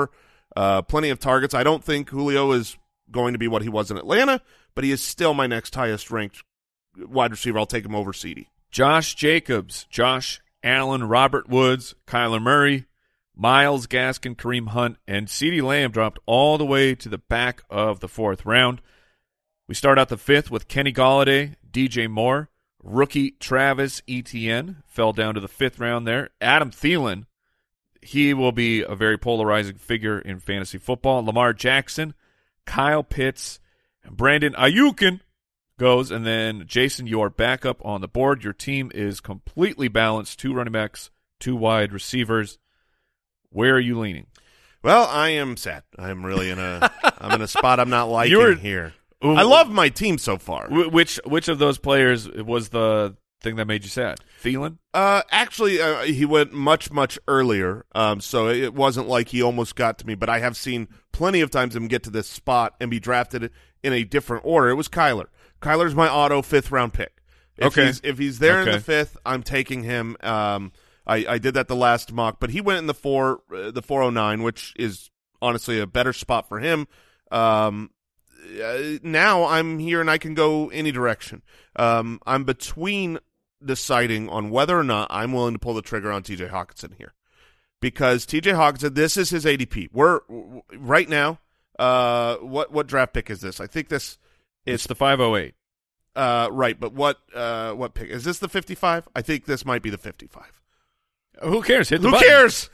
Uh, plenty of targets. I don't think Julio is going to be what he was in Atlanta, but he is still my next highest ranked wide receiver. I'll take him over C D. Josh Jacobs, Josh Allen, Robert Woods, Kyler Murray, Myles Gaskin, Kareem Hunt, and CeeDee Lamb dropped all the way to the back of the fourth round. We start out the fifth with Kenny Golladay, D J Moore, rookie Travis Etienne fell down to the fifth round there. Adam Thielen, he will be a very polarizing figure in fantasy football. Lamar Jackson, Kyle Pitts, and Brandon Ayukin goes, and then Jason, you are back up on the board. Your team is completely balanced, two running backs, two wide receivers. Where are you leaning? Well, I am sad. I'm really in a I'm in a spot I'm not liking You're, here. Ooh, I love my team so far. Which which of those players was the thing that made you sad? Thielen? Uh, actually, uh, he went much, much earlier, um, so it wasn't like he almost got to me, but I have seen plenty of times him get to this spot and be drafted in a different order. It was Kyler. Kyler's my auto fifth-round pick. If okay. He's, if he's there okay. in the fifth, I'm taking him. Um, I, I did that the last mock, but he went in the four, uh, the four oh nine, which is honestly a better spot for him. Um, uh, now I'm here and I can go any direction. Um, I'm between deciding on whether or not I'm willing to pull the trigger on T J Hawkinson here, because T J Hawkinson, this is his A D P. We're right now. Uh, what what draft pick is this? I think this is it's the five oh eight. Uh, right, but what uh what pick is this? The fifty-five? I think this might be the fifty-five. Who cares? Hit the Who button. cares?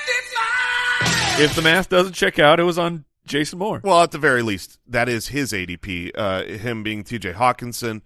If the math doesn't check out, it was on Jason Moore. Well, at the very least, that is his A D P. Uh, him being T J Hawkinson.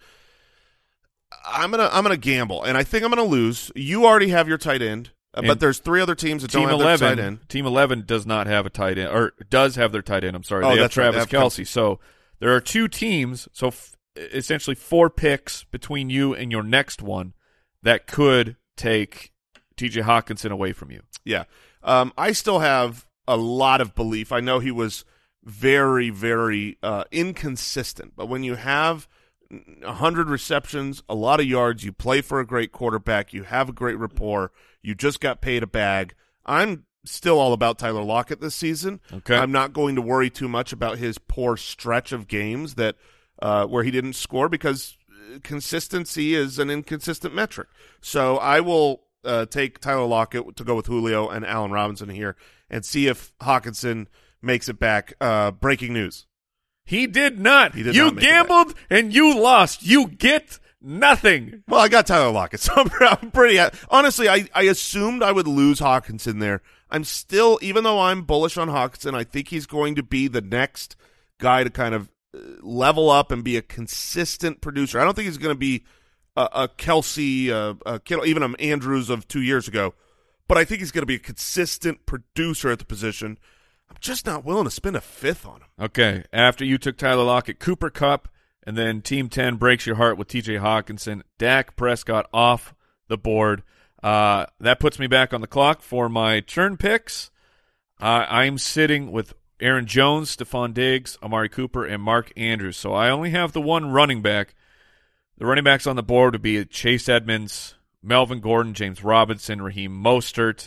I'm gonna I'm gonna gamble, and I think I'm gonna lose. You already have your tight end, uh, but there's three other teams that team don't have eleven, their tight end. Team eleven does not have a tight end, or does have their tight end. I'm sorry, oh, they have that's Travis right. They have Kelce. So there are two teams, so f- essentially four picks between you and your next one that could take T J Hawkinson away from you. Yeah, um, I still have a lot of belief. I know he was very, very uh, inconsistent, but when you have one hundred receptions, a lot of yards, you play for a great quarterback, you have a great rapport, you just got paid a bag. I'm still all about Tyler Lockett this season. Okay. I'm not going to worry too much about his poor stretch of games that uh, where he didn't score, because consistency is an inconsistent metric. So I will uh, take Tyler Lockett to go with Julio and Allen Robinson here and see if Hawkinson makes it back. Uh, breaking news. He did not. He did you not make it gambled and you lost. You get nothing. Well, I got Tyler Lockett, so I'm, I'm pretty – honestly, I, I assumed I would lose Hawkinson there. I'm still – even though I'm bullish on Hawkinson, I think he's going to be the next guy to kind of level up and be a consistent producer. I don't think he's going to be a, a Kelsey, a, a Kittle, even an Andrews of two years ago, but I think he's going to be a consistent producer at the position. I'm just not willing to spend a fifth on him. Okay, after you took Tyler Lockett, Cooper Kupp, and then Team ten breaks your heart with T J Hawkinson, Dak Prescott off the board. Uh, that puts me back on the clock for my turn picks. Uh, I'm sitting with Aaron Jones, Stephon Diggs, Amari Cooper, and Mark Andrews. So I only have the one running back. The running backs on the board would be Chase Edmonds, Melvin Gordon, James Robinson, Raheem Mostert.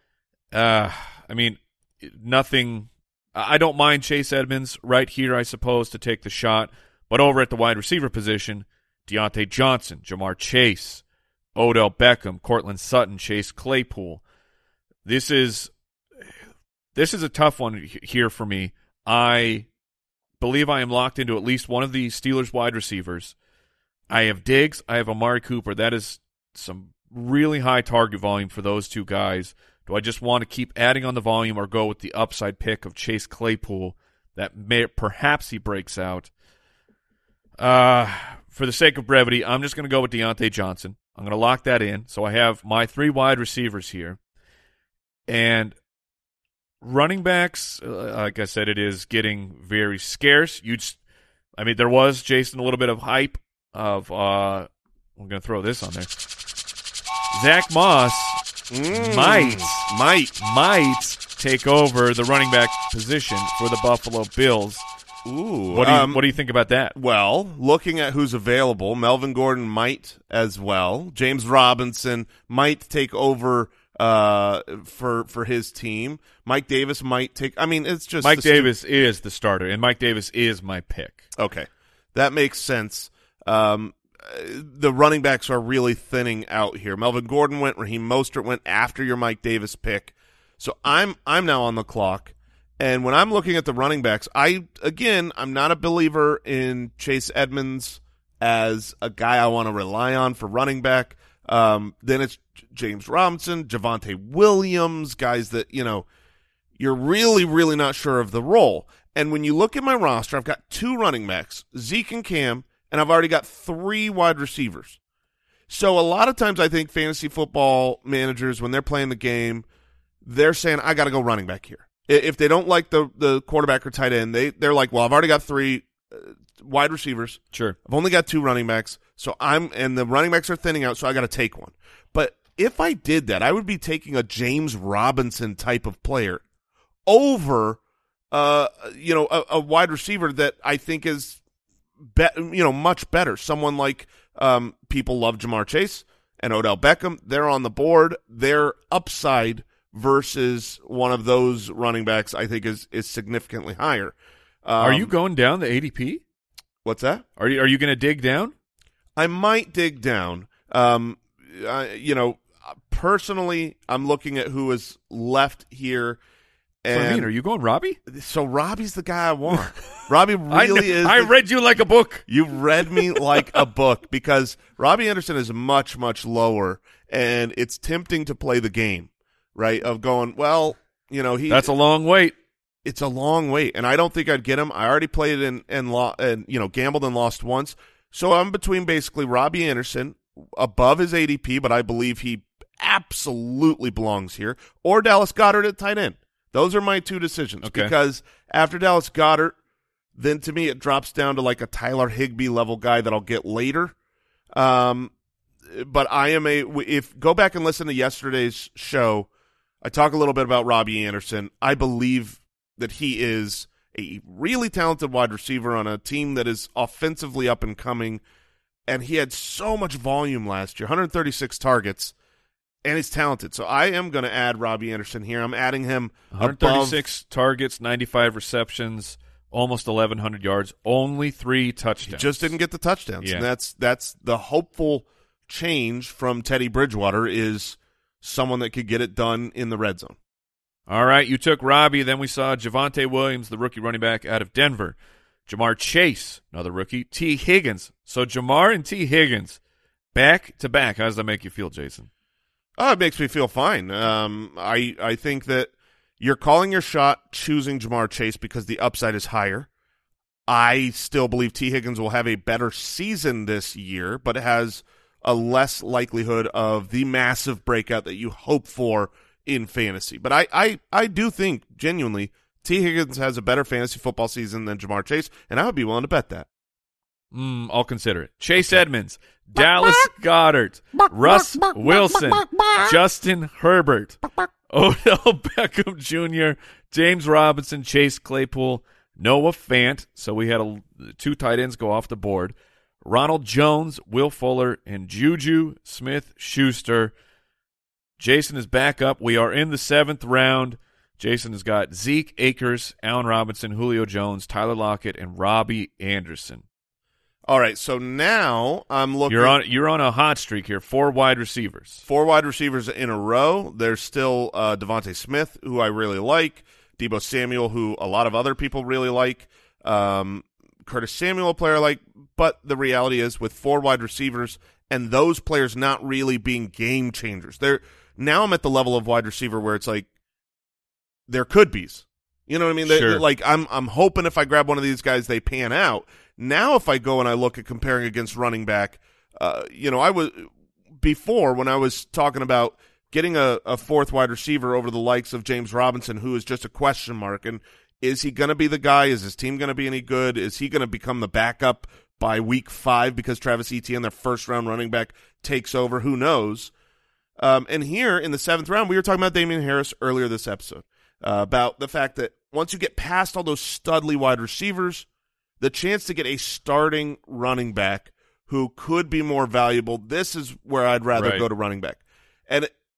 Uh, I mean, nothing – I don't mind Chase Edmonds right here, I suppose, to take the shot. But over at the wide receiver position, Deontay Johnson, Jamar Chase, Odell Beckham, Cortland Sutton, Chase Claypool. This is this is a tough one here for me. I believe I am locked into at least one of the Steelers wide receivers. I have Diggs. I have Amari Cooper. That is some really high target volume for those two guys. Do I just want to keep adding on the volume or go with the upside pick of Chase Claypool that may perhaps he breaks out? Uh, for the sake of brevity, I'm just going to go with Deontay Johnson. I'm going to lock that in. So I have my three wide receivers here. And running backs, uh, like I said, it is getting very scarce. You, just, I mean, there was, Jason, a little bit of hype of, uh, I'm going to throw this on there. Zach Moss Mm, might, might, might take over the running back position for the Buffalo Bills. Ooh, what do you, um, what do you think about that? Well, looking at who's available, Melvin Gordon might as well. James Robinson might take over uh, for for his team. Mike Davis might take. I mean, it's just Mike the stu- Davis is the starter, and Mike Davis is my pick. Okay, that makes sense. Um, the running backs are really thinning out here. Melvin Gordon went, Raheem Mostert went after your Mike Davis pick. So I'm I'm now on the clock, and when I'm looking at the running backs, I again I'm not a believer in Chase Edmonds as a guy I want to rely on for running back. Um, then it's James Robinson, Javonte Williams, guys that you know you're really really not sure of the role. And when you look at my roster, I've got two running backs, Zeke and Cam, and I've already got three wide receivers. So a lot of times I think fantasy football managers, when they're playing the game, they're saying, I got to go running back here. If they don't like the, the quarterback or tight end, they, they're like, well, I've already got three uh, wide receivers. Sure. I've only got two running backs, so I'm and the running backs are thinning out, so I got to take one. But if I did that, I would be taking a James Robinson type of player over uh, you know, a, a wide receiver that I think is be, you know, much better. Someone like um, people love Jamar Chase and Odell Beckham. They're on the board. Their upside versus one of those running backs, I think, is is significantly higher. Um, are you going down the A D P? What's that? Are you Are you going to dig down? I might dig down. Um, uh, you know, personally, I'm looking at who is left here. That's what I And mean, are you going Robbie? so Robbie's the guy I want. Robbie really I kn- is. I the- read you like a book. You read me like a book because Robbie Anderson is much, much lower, and it's tempting to play the game, right, of going, well, you know, he. That's a long wait. It's a long wait, and I don't think I'd get him. I already played it and, and, lo- and you know, gambled and lost once. So I'm between basically Robbie Anderson, above his A D P, but I believe he absolutely belongs here, or Dallas Goedert at tight end. Those are my two decisions Okay. because after Dallas Goedert, then to me it drops down to like a Tyler Higbee level guy that I'll get later. Um, but I am a if go back and listen to yesterday's show, I talk a little bit about Robbie Anderson. I believe that he is a really talented wide receiver on a team that is offensively up and coming, and he had so much volume last year, one hundred thirty-six targets. And he's talented. So I am going to add Robbie Anderson here. I'm adding him one thirty-six above. targets, ninety-five receptions, almost eleven hundred yards, only three He touchdowns. just didn't get the touchdowns. Yeah. And that's that's the hopeful change from Teddy Bridgewater is someone that could get it done in the red zone. All right, you took Robbie. Then we saw Javonte Williams, the rookie running back out of Denver. Jamar Chase, another rookie. T. Higgins. So Jamar and T. Higgins, back to back. How does that make you feel, Jason? Oh, it makes me feel fine. Um, I I think that you're calling your shot choosing Jamar Chase because the upside is higher. I still believe T. Higgins will have a better season this year, but it has a less likelihood of the massive breakout that you hope for in fantasy. But I, I, I do think, genuinely, T. Higgins has a better fantasy football season than Jamar Chase, and I would be willing to bet that. Mm, I'll consider it. Chase Edmonds, Dallas Goedert, Russ Wilson, Justin Herbert, Odell Beckham Junior, James Robinson, Chase Claypool, Noah Fant. So we had a, two tight ends go off the board. Ronald Jones, Will Fuller, and Juju Smith-Schuster. Jason is back up. We are in the seventh round. Jason has got Zeke Akers, Allen Robinson, Julio Jones, Tyler Lockett, and Robbie Anderson. All right, so now I'm looking. You're on you're on a hot streak here. Four wide receivers. Four wide receivers in a row. There's still uh, Devontae Smith, who I really like. Deebo Samuel, who a lot of other people really like. Um, Curtis Samuel, a player I like. But the reality is, with four wide receivers and those players not really being game changers, they're now I'm at the level of wide receiver where it's like there could be's. You know what I mean? They, Sure. like I'm I'm hoping if I grab one of these guys, they pan out. Now, if I go and I look at comparing against running back, uh, you know, I was before when I was talking about getting a, a fourth wide receiver over the likes of James Robinson, who is just a question mark. And is he going to be the guy? Is his team going to be any good? Is he going to become the backup by week five because Travis Etienne, their first round running back, takes over? Who knows? Um, and here in the seventh round, we were talking about Damian Harris earlier this episode uh, about the fact that once you get past all those studly wide receivers, the chance to get a starting running back who could be more valuable, this is where I'd rather Right. go to running back. And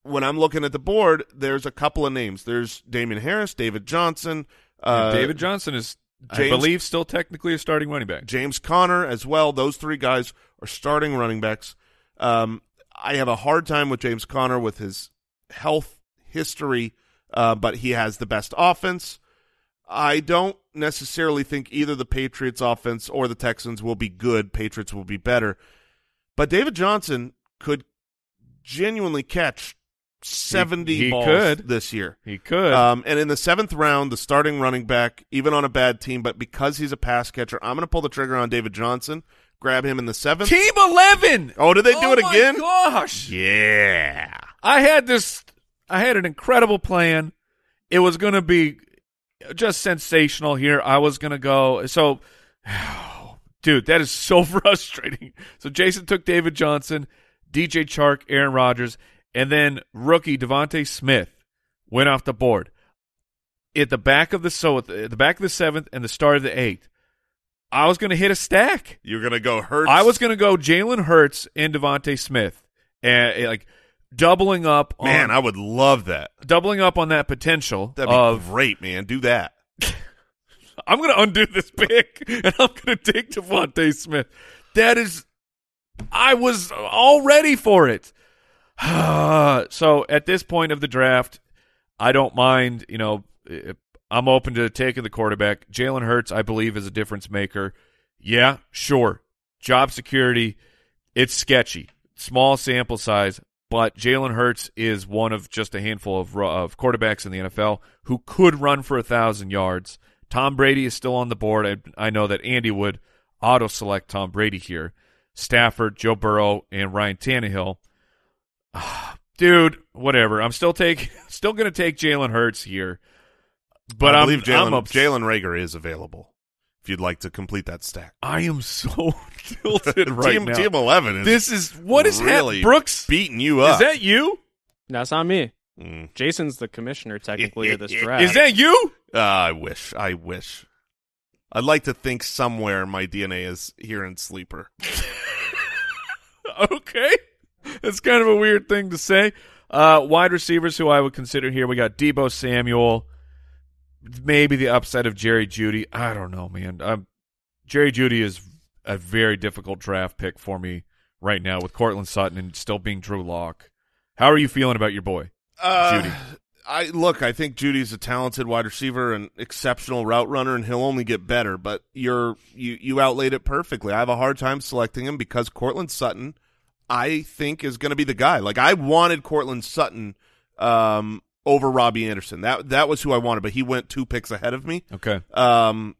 when I'm looking at the board, there's a couple of names. There's Damian Harris, David Johnson. Uh, David Johnson is, James, I believe, still technically a starting running back. James Conner as well. Those three guys are starting running backs. Um, I have a hard time with James Conner with his health history, uh, but he has the best offense. I don't necessarily think either the Patriots offense or the Texans will be good. Patriots will be better. But David Johnson could genuinely catch seventy he, he balls could. this year. He could. Um, and in the seventh round, the starting running back, even on a bad team, but because he's a pass catcher, I'm going to pull the trigger on David Johnson, grab him in the seventh. Team eleven! Oh, did they do oh it again? Oh, my gosh. Yeah. I had this – I had an incredible plan. It was going to be just sensational here. I was going to go – so, dude, that is so frustrating. So Jason took David Johnson, D J Chark, Aaron Rodgers, and then rookie Devontae Smith went off the board. At the back of the so at the, at the back of the seventh and the start of the eighth, I was going to hit a stack. You're going to go Hurts? I was going to go Jalen Hurts and Devontae Smith, and like doubling up. On, Man, I would love that. Doubling up on that potential. That'd be of, great, man. Do that. I'm going to undo this pick, and I'm going to take Devontae Smith. That is, I was all ready for it. So at this point of the draft, I don't mind, you know, I'm open to taking the quarterback. Jalen Hurts, I believe, is a difference maker. Yeah, sure. Job security, it's sketchy. Small sample size, but Jalen Hurts is one of just a handful of, of quarterbacks in the N F L who could run for a thousand yards. Tom Brady is still on the board. I, I know that Andy would auto-select Tom Brady here. Stafford, Joe Burrow, and Ryan Tannehill. Dude, whatever. I'm still take, still going to take Jalen Hurts here. But I I'm, believe Jalen I'm ups- Jalen Reagor is available if you'd like to complete that stack. I am so tilted right team, now. Team eleven is This is what is really happening? Brooks, beating you up. is that you? That's not me. Mm. Jason's the commissioner, technically, of this draft. Is that you? Uh, I wish. I wish. I'd like to think somewhere my D N A is here in Sleeper. Okay. That's kind of a weird thing to say. Uh, wide receivers who I would consider here, we got Deebo Samuel, maybe the upside of Jerry Jeudy. I don't know, man. Um, Jerry Jeudy is a very difficult draft pick for me right now with Cortland Sutton and still being Drew Lock. How are you feeling about your boy, Uh, Jeudy? I look. I think Judy's a talented wide receiver and exceptional route runner, and he'll only get better. But you're you you outlaid it perfectly. I have a hard time selecting him because Cortland Sutton, I think, is going to be the guy. Like I wanted Cortland Sutton um, over Robbie Anderson. That that was who I wanted, but he went two picks ahead of me. Okay. Um,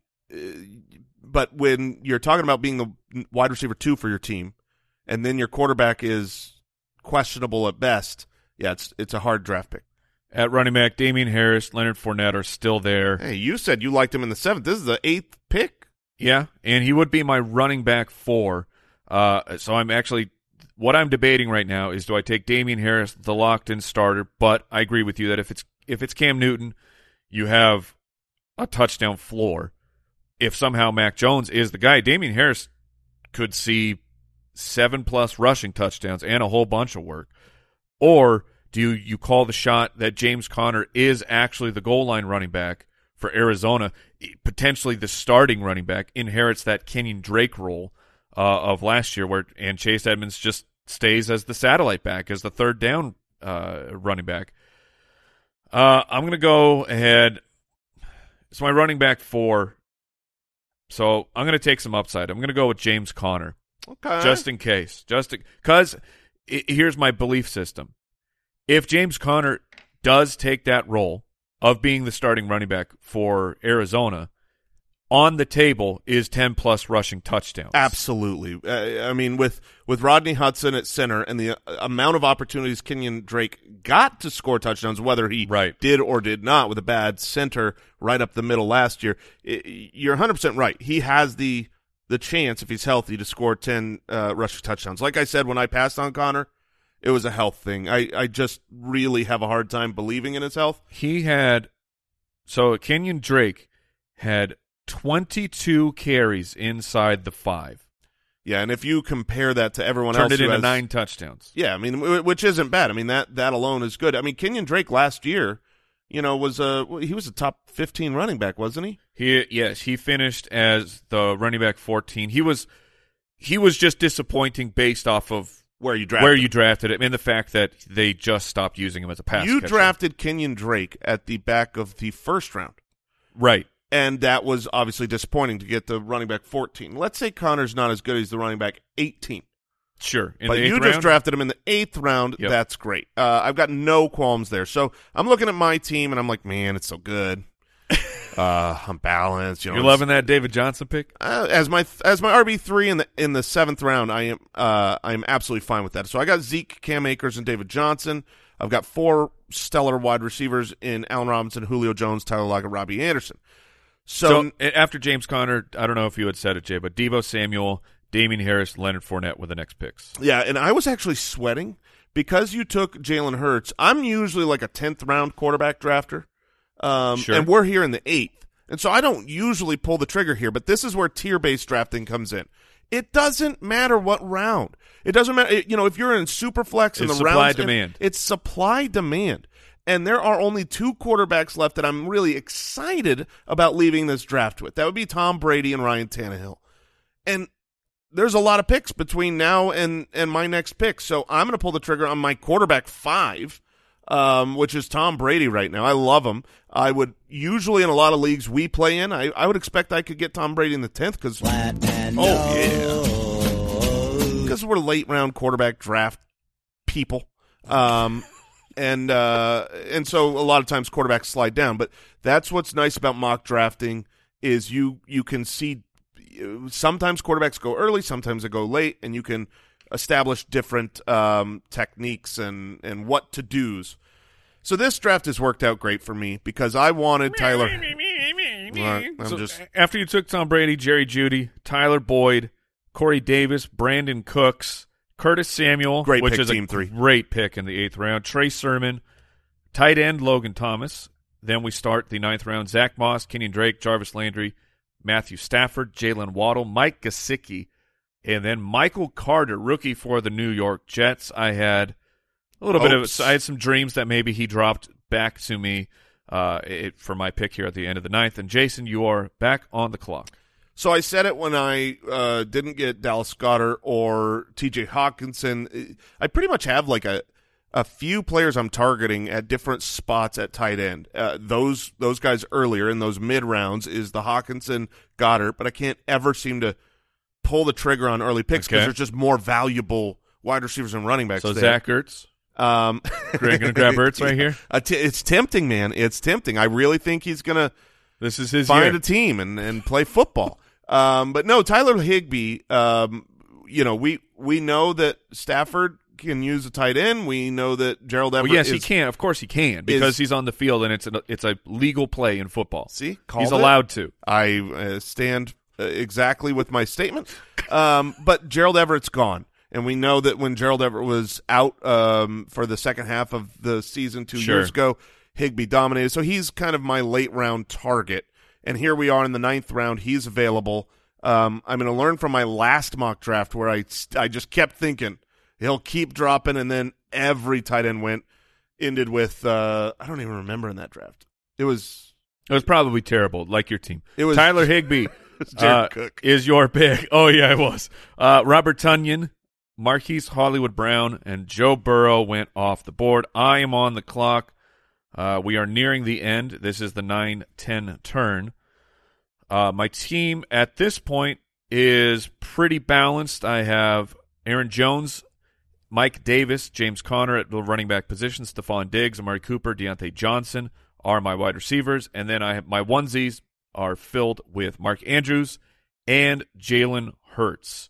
but when you're talking about being the wide receiver two for your team, and then your quarterback is questionable at best, yeah, it's it's a hard draft pick. At running back, Damian Harris, Leonard Fournette are still there. Hey, you said you liked him in the seventh. This is the eighth pick. Yeah, and he would be my running back four. Uh, so I'm actually – what I'm debating right now is do I take Damian Harris, the locked-in starter, but I agree with you that if it's if it's Cam Newton, you have a touchdown floor. If somehow Mac Jones is the guy, Damian Harris could see seven-plus rushing touchdowns and a whole bunch of work. Or – do you call the shot that James Conner is actually the goal line running back for Arizona, potentially the starting running back, inherits that Kenyon Drake role uh, of last year, where and Chase Edmonds just stays as the satellite back, as the third down uh, running back. Uh, I'm going to go ahead. It's my running back four, so I'm going to take some upside. I'm going to go with James Conner, Okay. just in case, just because here's my belief system. If James Conner does take that role of being the starting running back for Arizona, on the table is ten-plus rushing touchdowns. Absolutely. Uh, I mean, with, with Rodney Hudson at center and the uh, amount of opportunities Kenyon Drake got to score touchdowns, whether he right. did or did not with a bad center right up the middle last year, it, you're one hundred percent right. He has the the chance, if he's healthy, to score ten uh, rushing touchdowns. Like I said, when I passed on Conner, it was a health thing. I, I just really have a hard time believing in his health. He had – so Kenyon Drake had twenty-two carries inside the five. Yeah, and if you compare that to everyone Turned else it who into has, nine touchdowns. Yeah, I mean, w- which isn't bad. I mean, that that alone is good. I mean, Kenyon Drake last year, you know, was a he was a top fifteen running back, wasn't he? He yes, he finished as the running back fourteen. He was he was just disappointing based off of Where you drafted where him. you drafted him and the fact that they just stopped using him as a pass You catcher. drafted Kenyon Drake at the back of the first round. Right. And that was obviously disappointing to get the running back fourteen. Let's say Connor's not as good as the running back eighteen. Sure. In but the you eighth just round? drafted him in the eighth round. Yep. That's great. Uh, I've got no qualms there. So I'm looking at my team, and I'm like, man, it's so good. uh, I'm balanced. You know, You're loving that David Johnson pick? Uh, as my as my R B three in the in the seventh round, I am uh, I am absolutely fine with that. So I got Zeke, Cam Akers, and David Johnson. I've got four stellar wide receivers in Allen Robinson, Julio Jones, Tyler Lockett, Robbie Anderson. So, So, after James Conner, I don't know if you had said it, Jay, but Devo Samuel, Damian Harris, Leonard Fournette were the next picks. yeah, and I was actually sweating because you took Jalen Hurts. I'm usually like a tenth round quarterback drafter, um, Sure. and we're here in the eighth, and so I don't usually pull the trigger here. But this is where tier based drafting comes in. It doesn't matter what round. It doesn't matter. It, you know, if you're in Superflex and It's the supply rounds, demand. it's supply demand. And there are only two quarterbacks left that I'm really excited about leaving this draft with. That would be Tom Brady and Ryan Tannehill. And there's a lot of picks between now and, and my next pick. So I'm going to pull the trigger on my quarterback five, um, which is Tom Brady right now. I love him. I would usually in a lot of leagues we play in, I, I would expect I could get Tom Brady in the tenth because, oh, yeah. Because we're late round quarterback draft people. Um And uh, and so a lot of times quarterbacks slide down, but that's what's nice about mock drafting is you you can see sometimes quarterbacks go early, sometimes they go late, and you can establish different um, techniques and, and what to do's. So this draft has worked out great for me because I wanted Tyler. Right, I'm So just after you took Tom Brady, Jerry Jeudy, Tyler Boyd, Corey Davis, Brandon Cooks, Curtis Samuel, Great which pick, is team a three. great pick in the eighth round, Trey Sermon, tight end Logan Thomas. Then we start the ninth round, Zach Moss, Kenyon Drake, Jarvis Landry, Matthew Stafford, Jalen Waddle, Mike Gesicki, and then Michael Carter, rookie for the New York Jets. I had a little Hopes. bit of I had some dreams that maybe he dropped back to me uh, it, for my pick here at the end of the ninth. And Jason, you are back on the clock. So I said it when I uh, didn't get Dallas Goedert or T J Hawkinson. I pretty much have like a a few players I'm targeting at different spots at tight end. Uh, those those guys earlier in those mid rounds is the Hawkinson Goddard, but I can't ever seem to pull the trigger on early picks because Okay. there's just more valuable wide receivers and running backs. So there. Zach Ertz. um, We're going to grab Ertz right here. Uh, t- it's tempting, man. It's tempting. I really think he's gonna This is his find year. a team and, and play football. Um, but no, Tyler Higbee, um, you know, we, we know that Stafford can use a tight end. We know that Gerald Everett Well, yes, is, he can. Of course, he can because is- he's on the field and it's a, it's a legal play in football. See, called he's it. allowed to. I uh, stand uh, exactly with my statement. Um, but Gerald Everett's gone. And we know that when Gerald Everett was out um, for the second half of the season two Sure. years ago, Higbee dominated. So he's kind of my late round target. And here we are in the ninth round. He's available. Um, I'm going to learn from my last mock draft where I, I just kept thinking he'll keep dropping, and then every tight end went, ended with, uh, I don't even remember in that draft. It was It was probably terrible, like your team. It was- Tyler Higbee Jared uh, Cook. is your pick. Oh, yeah, it was. Uh, Robert Tonyan, Marquise Hollywood Brown, and Joe Burrow went off the board. I am on the clock. Uh, we are nearing the end. This is the nine ten turn. Uh, my team at this point is pretty balanced. I have Aaron Jones, Mike Davis, James Conner at the running back position, Stephon Diggs, Amari Cooper, Deontay Johnson are my wide receivers, and then I have my onesies are filled with Mark Andrews and Jalen Hurts.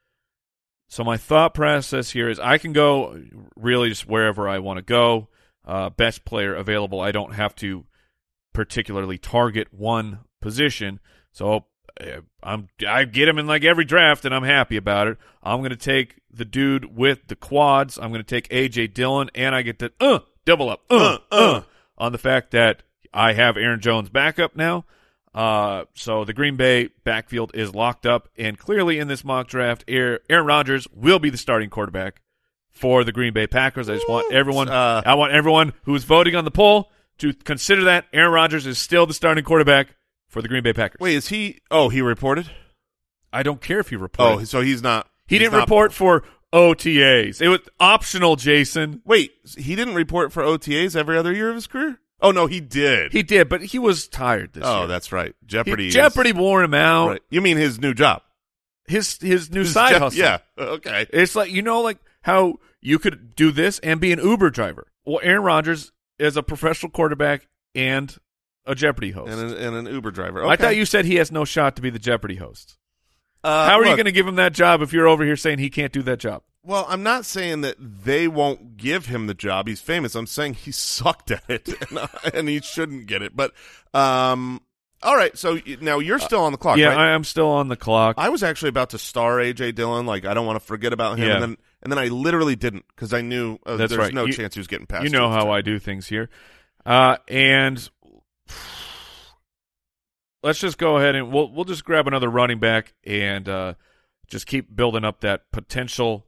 So my thought process here is I can go really just wherever I want to go. Uh, best player available. I don't have to particularly target one position. So uh, I'm I get him in like every draft, and I'm happy about it. I'm going to take the dude with the quads. I'm going to take A J Dillon, and I get to uh, double up uh, uh, on the fact that I have Aaron Jones backup now. Uh, so the Green Bay backfield is locked up, and clearly in this mock draft, Aaron Rodgers will be the starting quarterback for the Green Bay Packers. I just want everyone, Uh, I want everyone who is voting on the poll to consider that Aaron Rodgers is still the starting quarterback for the Green Bay Packers. Wait, is he? Oh, he reported. I don't care if he reported. Oh, so he's not. he he's didn't not- report for O T As. It was optional, Jason. Wait, he didn't report for O T As every other year of his career? Oh no, he did. He did, but he was tired this oh, year. that's right. He- Jeopardy. is- Jeopardy wore him out. Right. You mean his new job? His his new His side Je- hustle. Yeah. Okay. It's like, you know, like how you could do this and be an Uber driver. Well, Aaron Rodgers is a professional quarterback and a Jeopardy host. And an, and an Uber driver. Okay. I thought you said he has no shot to be the Jeopardy host. Uh, How are you look, going to give him that job if you're over here saying he can't do that job? Well, I'm not saying that they won't give him the job. He's famous. I'm saying he sucked at it, and, uh, and he shouldn't get it. But um, all right. So y- now you're still on the clock, yeah, right? I am still on the clock. I was actually about to star A J Dillon. Like, I don't want to forget about him. Yeah. And then and then I literally didn't because I knew uh, That's there's right. no You- chance he was getting past. You know how I do things here. Uh, and let's just go ahead and we'll we'll just grab another running back and uh, just keep building up that potential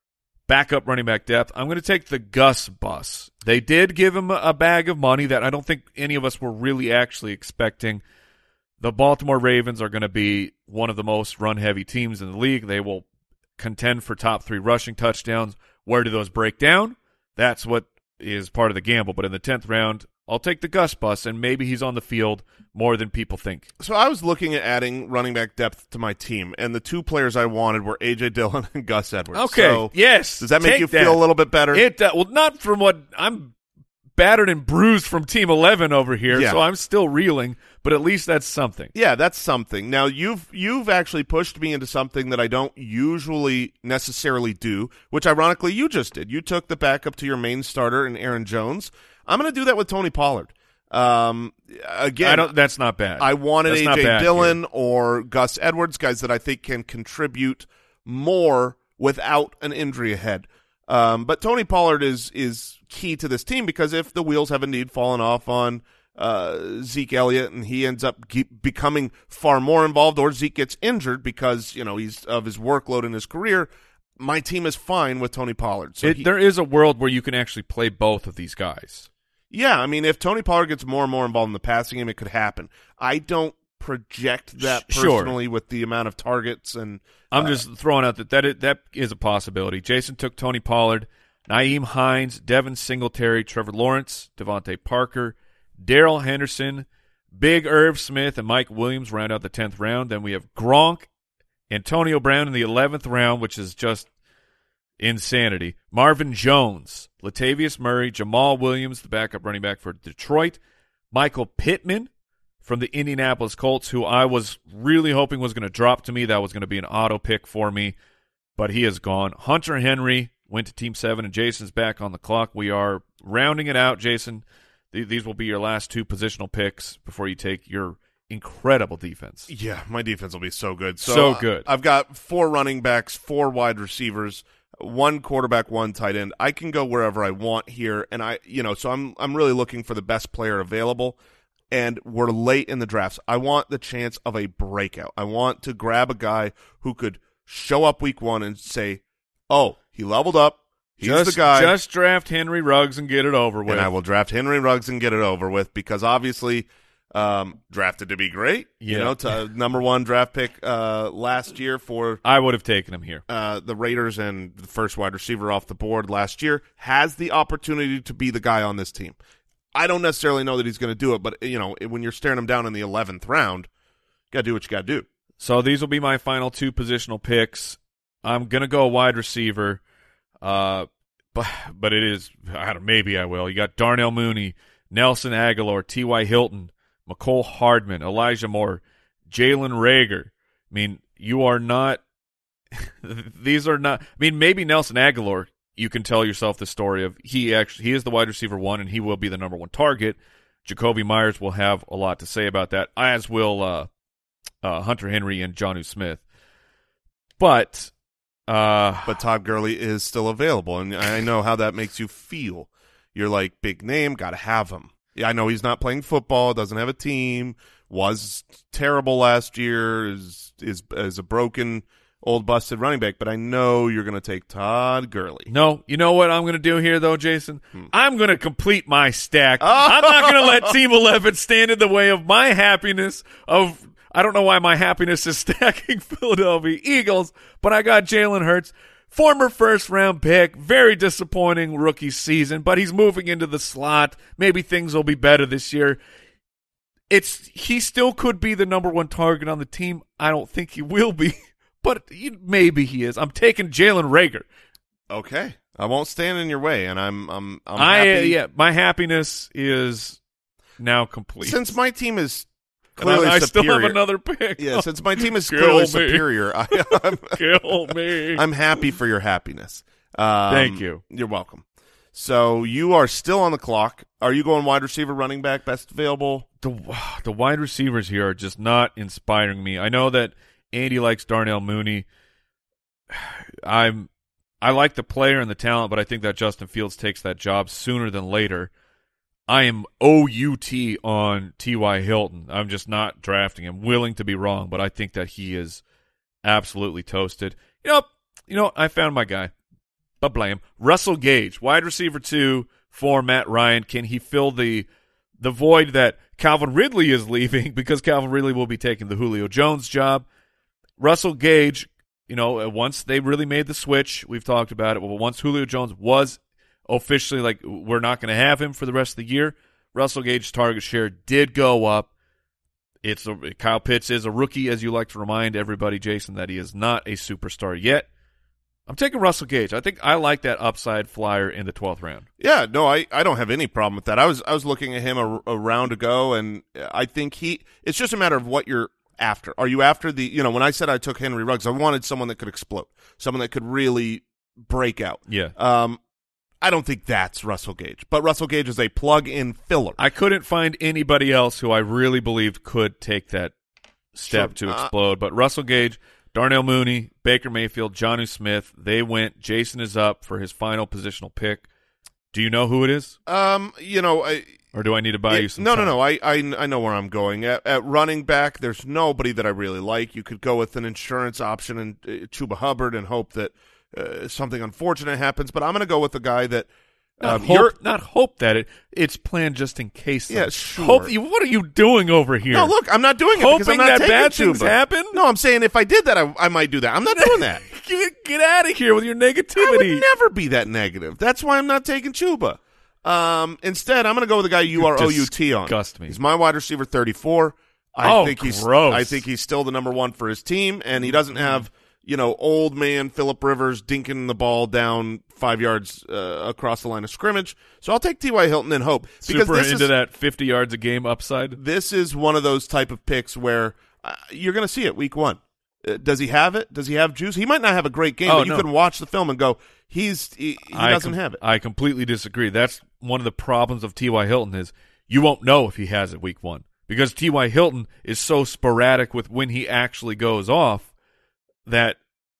backup running back depth. I'm going to take the Gus bus. They did give him a bag of money that I don't think any of us were really actually expecting. The Baltimore Ravens are going to be one of the most run-heavy teams in the league. They will contend for top three rushing touchdowns. Where do those break down? That's what is part of the gamble. But in the tenth round, I'll take the Gus bus, and maybe he's on the field more than people think. So I was looking at adding running back depth to my team, and the two players I wanted were A J Dillon and Gus Edwards. Okay, So yes. does that make take you that. feel a little bit better? It uh, well, not from what I'm battered and bruised from Team eleven over here, Yeah. so I'm still reeling. But at least that's something. Yeah, that's something. Now you've you've actually pushed me into something that I don't usually necessarily do, which ironically you just did. You took the backup to your main starter in Aaron Jones. I'm going to do that with Tony Pollard. Um, again, I don't. That's not bad. I wanted That's not A J bad Dillon here. or Gus Edwards, guys that I think can contribute more without an injury ahead. Um, but Tony Pollard is is key to this team because if the wheels have indeed fallen off on uh, Zeke Elliott and he ends up ge- becoming far more involved, or Zeke gets injured because you know he's of his workload in his career, my team is fine with Tony Pollard. So It, he- there is a world where you can actually play both of these guys. yeah, I mean, if Tony Pollard gets more and more involved in the passing game, it could happen. I don't project that Sh- sure. personally with the amount of targets and I'm uh, just throwing out that that is, that is a possibility. Jason took Tony Pollard, Nyheim Hines, Devin Singletary, Trevor Lawrence, Devontae Parker, Darrell Henderson, Big Irv Smith, and Mike Williams round out the tenth round. Then we have Gronk, Antonio Brown in the eleventh round, which is just insanity. Marvin Jones, Latavius Murray, Jamal Williams, the backup running back for Detroit, Michael Pittman from the Indianapolis Colts, who I was really hoping was going to drop to me. That was going to be an auto pick for me, but he is gone. Hunter Henry went to Team seven, and Jason's back on the clock. We are rounding it out, Jason. Th- these will be your last two positional picks before you take your incredible defense. yeah, my defense will be so good. So, So good. I've got four running backs, four wide receivers, one quarterback, one tight end. I can go wherever I want here, and I, you know, so I'm I'm really looking for the best player available. And we're late in the drafts. I want the chance of a breakout. I want to grab a guy who could show up week one and say, "Oh, he leveled up. He's just, the guy." Just draft Henry Ruggs and get it over with. And I will draft Henry Ruggs and get it over with because obviously um, drafted to be great. You Yeah. know, to number one draft pick uh, last year for I would have taken him here. uh, the Raiders and the first wide receiver off the board last year, has the opportunity to be the guy on this team. I don't necessarily know that he's going to do it, but you know, when you're staring him down in the eleventh round, you got to do what you got to do. So these will be my final two positional picks. I'm going to go wide receiver, uh, but but it is, I don't, maybe I will. You got Darnell Mooney, Nelson Aguilar, T Y. Hilton, McCole Hardman, Elijah Moore, Jalen Reagor. I mean, you are not – these are not – I mean, maybe Nelson Aguilar, you can tell yourself the story of he actually he is the wide receiver one and he will be the number one target. Jacoby Myers will have a lot to say about that, as will uh, uh, Hunter Henry and Jonnu Smith. But uh, But Todd Gurley is still available, and I know how that makes you feel. You're like, big name, got to have him. Yeah, I know he's not playing football, doesn't have a team, was terrible last year, is is is a broken old busted running back, but I know you're going to take Todd Gurley. No, you know what I'm going to do here, though, Jason? Hmm. I'm going to complete my stack. Oh! I'm not going to let Team eleven stand in the way of my happiness of – I don't know why my happiness is stacking Philadelphia Eagles, but I got Jalen Hurts, former first-round pick, very disappointing rookie season, but he's moving into the slot. Maybe things will be better this year. It's He still could be the number one target on the team. I don't think he will be. But maybe he is. I'm taking Jalen Reagor. Okay, I won't stand in your way, and I'm I'm I'm I happy. uh, yeah, my happiness is now complete. Since my team is And I, clearly I still superior, have another pick. yeah. Since my team is Kill clearly me. superior, I, I'm Kill me. I'm happy for your happiness. Um, Thank you. You're welcome. So you are still on the clock. Are you going wide receiver, running back, best available? The the wide receivers here are just not inspiring me. I know that Andy likes Darnell Mooney. I'm I like the player and the talent, but I think that Justin Fields takes that job sooner than later. I am O U T on T Y. Hilton. I'm just not drafting him. Willing to be wrong, but I think that he is absolutely toasted. You know, you know, I found my guy. But blame Russell Gage, wide receiver two for Matt Ryan. Can he fill the the void that Calvin Ridley is leaving because Calvin Ridley will be taking the Julio Jones job? Russell Gage, you know, once they really made the switch, we've talked about it, but once Julio Jones was officially like, we're not going to have him for the rest of the year, Russell Gage's target share did go up. It's a, Kyle Pitts is a rookie, as you like to remind everybody, Jason, that he is not a superstar yet. I'm taking Russell Gage. I think I like that upside flyer in the twelfth round. Yeah, no, I, I don't have any problem with that. I was I was looking at him a, a round ago, and I think he – it's just a matter of what you're after. Are you after the – you know, when I said I took Henry Ruggs, I wanted someone that could explode, someone that could really break out. Yeah. Um, I don't think that's Russell Gage, but Russell Gage is a plug-in filler. I couldn't find anybody else who I really believed could take that step Sure. to Uh, explode, but Russell Gage – Darnell Mooney, Baker Mayfield, Jonnu Smith, they went. Jason is up for his final positional pick. Do you know who it is? Um, you know, I, Or do I need to buy it- you some no, time? no, no. I, I, I know where I'm going. At, at running back, there's nobody that I really like. You could go with an insurance option and uh, Chuba Hubbard and hope that uh, something unfortunate happens. But I'm going to go with the guy that Not, um, you're. hope, not hope that it it's planned just in case. though. Yeah, sure. Hope you, what are you doing over here? No, look, I'm not doing it because I'm Hoping not that taking bad things Chuba. happen? No, I'm saying if I did that, I, I might do that. I'm not doing that. Get, get out of here with your I negativity. would never be that negative. That's why I'm not taking Chuba. Um, instead, I'm going to go with the guy you are O U T on. disgust me. He's my wide receiver, thirty-four. I Oh, think he's gross. I think he's still the number one for his team, and he doesn't have you know old man Phillip Rivers dinking the ball down five yards uh, across the line of scrimmage. So I'll take T Y. Hilton and hope because Super this into is, that fifty yards a game upside. this is one of those type of picks where uh, you're going to see it week one. Uh, does he have it? Does he have juice? He might not have a great game, Oh, but you no. can watch the film and go, he's he, he I doesn't com- have it. I completely disagree. That's one of the problems of T Y. Hilton is you won't know if he has it week one because T Y. Hilton is so sporadic with when he actually goes off that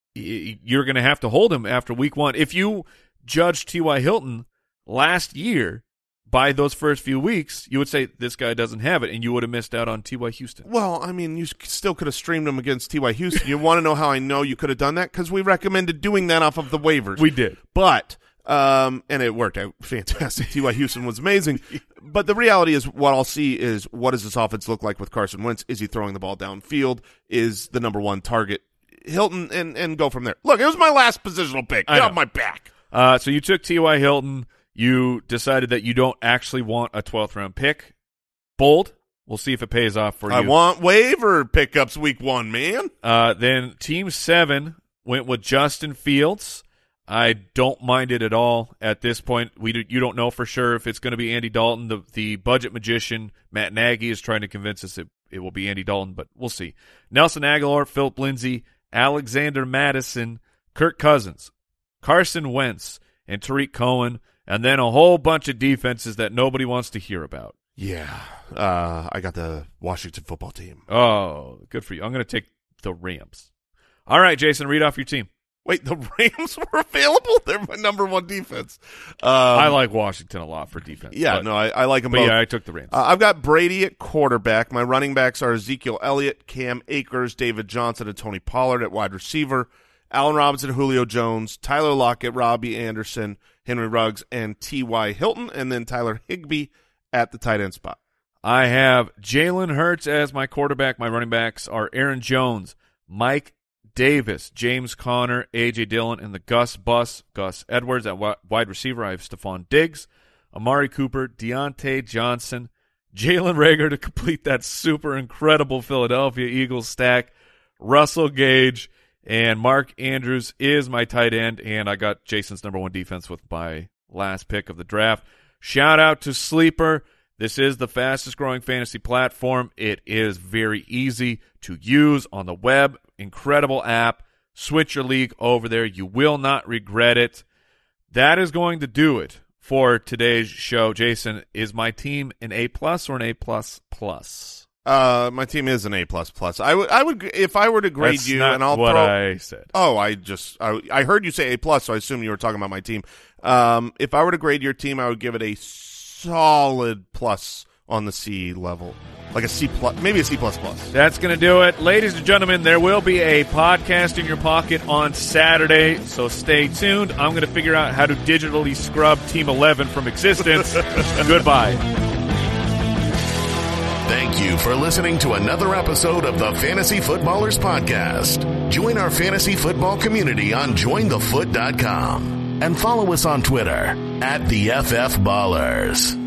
y- you're going to have to hold him after week one. If you judge T Y. Hilton last year by those first few weeks, you would say this guy doesn't have it, and you would have missed out on T Y. Houston. Well, I mean, you s- still could have streamed him against T Y. Houston. You want to know how I know you could have done that? Because we recommended doing that off of the waivers. We did. But, um, and it worked out fantastic. T Y. Houston was amazing. But the reality is what I'll see is what does this offense look like with Carson Wentz? Is he throwing the ball downfield? Is the number one target Hilton? And, and go from there. Look, it was my last positional pick. I Get know. off my back. Uh, so you took T Y. Hilton. You decided that you don't actually want a twelfth round pick. Bold. We'll see if it pays off for you. I want waiver pickups week one, man. Uh, then Team seven went with Justin Fields. I don't mind it at all at this point. We do, you don't know for sure if it's going to be Andy Dalton. The the budget magician, Matt Nagy, is trying to convince us it, it will be Andy Dalton, but we'll see. Nelson Aguilar, Philip Lindsay, Alexander Madison, Kirk Cousins, Carson Wentz, and Tariq Cohen, and then a whole bunch of defenses that nobody wants to hear about. Yeah. Uh, I got the Washington football team. Oh, good for you. I'm going to take the Rams. All right, Jason, read off your team. Wait, the Rams were available? They're my number one defense. Um, I like Washington a lot for defense. Yeah, but, no, I, I like them but both. yeah, I took the Rams. Uh, I've got Brady at quarterback. My running backs are Ezekiel Elliott, Cam Akers, David Johnson, and Tony Pollard at wide receiver. Allen Robinson, Julio Jones, Tyler Lockett, Robbie Anderson, Henry Ruggs, and T Y. Hilton, and then Tyler Higbee at the tight end spot. I have Jalen Hurts as my quarterback. My running backs are Aaron Jones, Mike Davis, James Conner, A J. Dillon, and the Gus Bus, Gus Edwards. At wide receiver, I have Stephon Diggs, Amari Cooper, Deontay Johnson, Jalen Reagor to complete that super incredible Philadelphia Eagles stack, Russell Gage, and Mark Andrews is my tight end, and I got Jason's number one defense with my last pick of the draft. Shout out to Sleeper. This is the fastest growing fantasy platform. It is very easy to use on the web. Incredible app. Switch your league over there. You will not regret it. That is going to do it for today's show. Jason, is my team an A plus or an A plus plus? Uh, my team is an A plus plus. I would, I would, if I were to grade That's you, not and I'll what throw. I said. Oh, I just, I, I heard you say A plus, so I assumed you were talking about my team. Um, if I were to grade your team, I would give it a solid plus on the C level, like a C plus, maybe a C plus plus. That's going to do it. Ladies and gentlemen, there will be a podcast in your pocket on Saturday, so stay tuned. I'm going to figure out how to digitally scrub Team eleven from existence. Goodbye. Thank you for listening to another episode of the Fantasy Footballers Podcast. Join our fantasy football community on join the foot dot com and follow us on Twitter at the F F Ballers.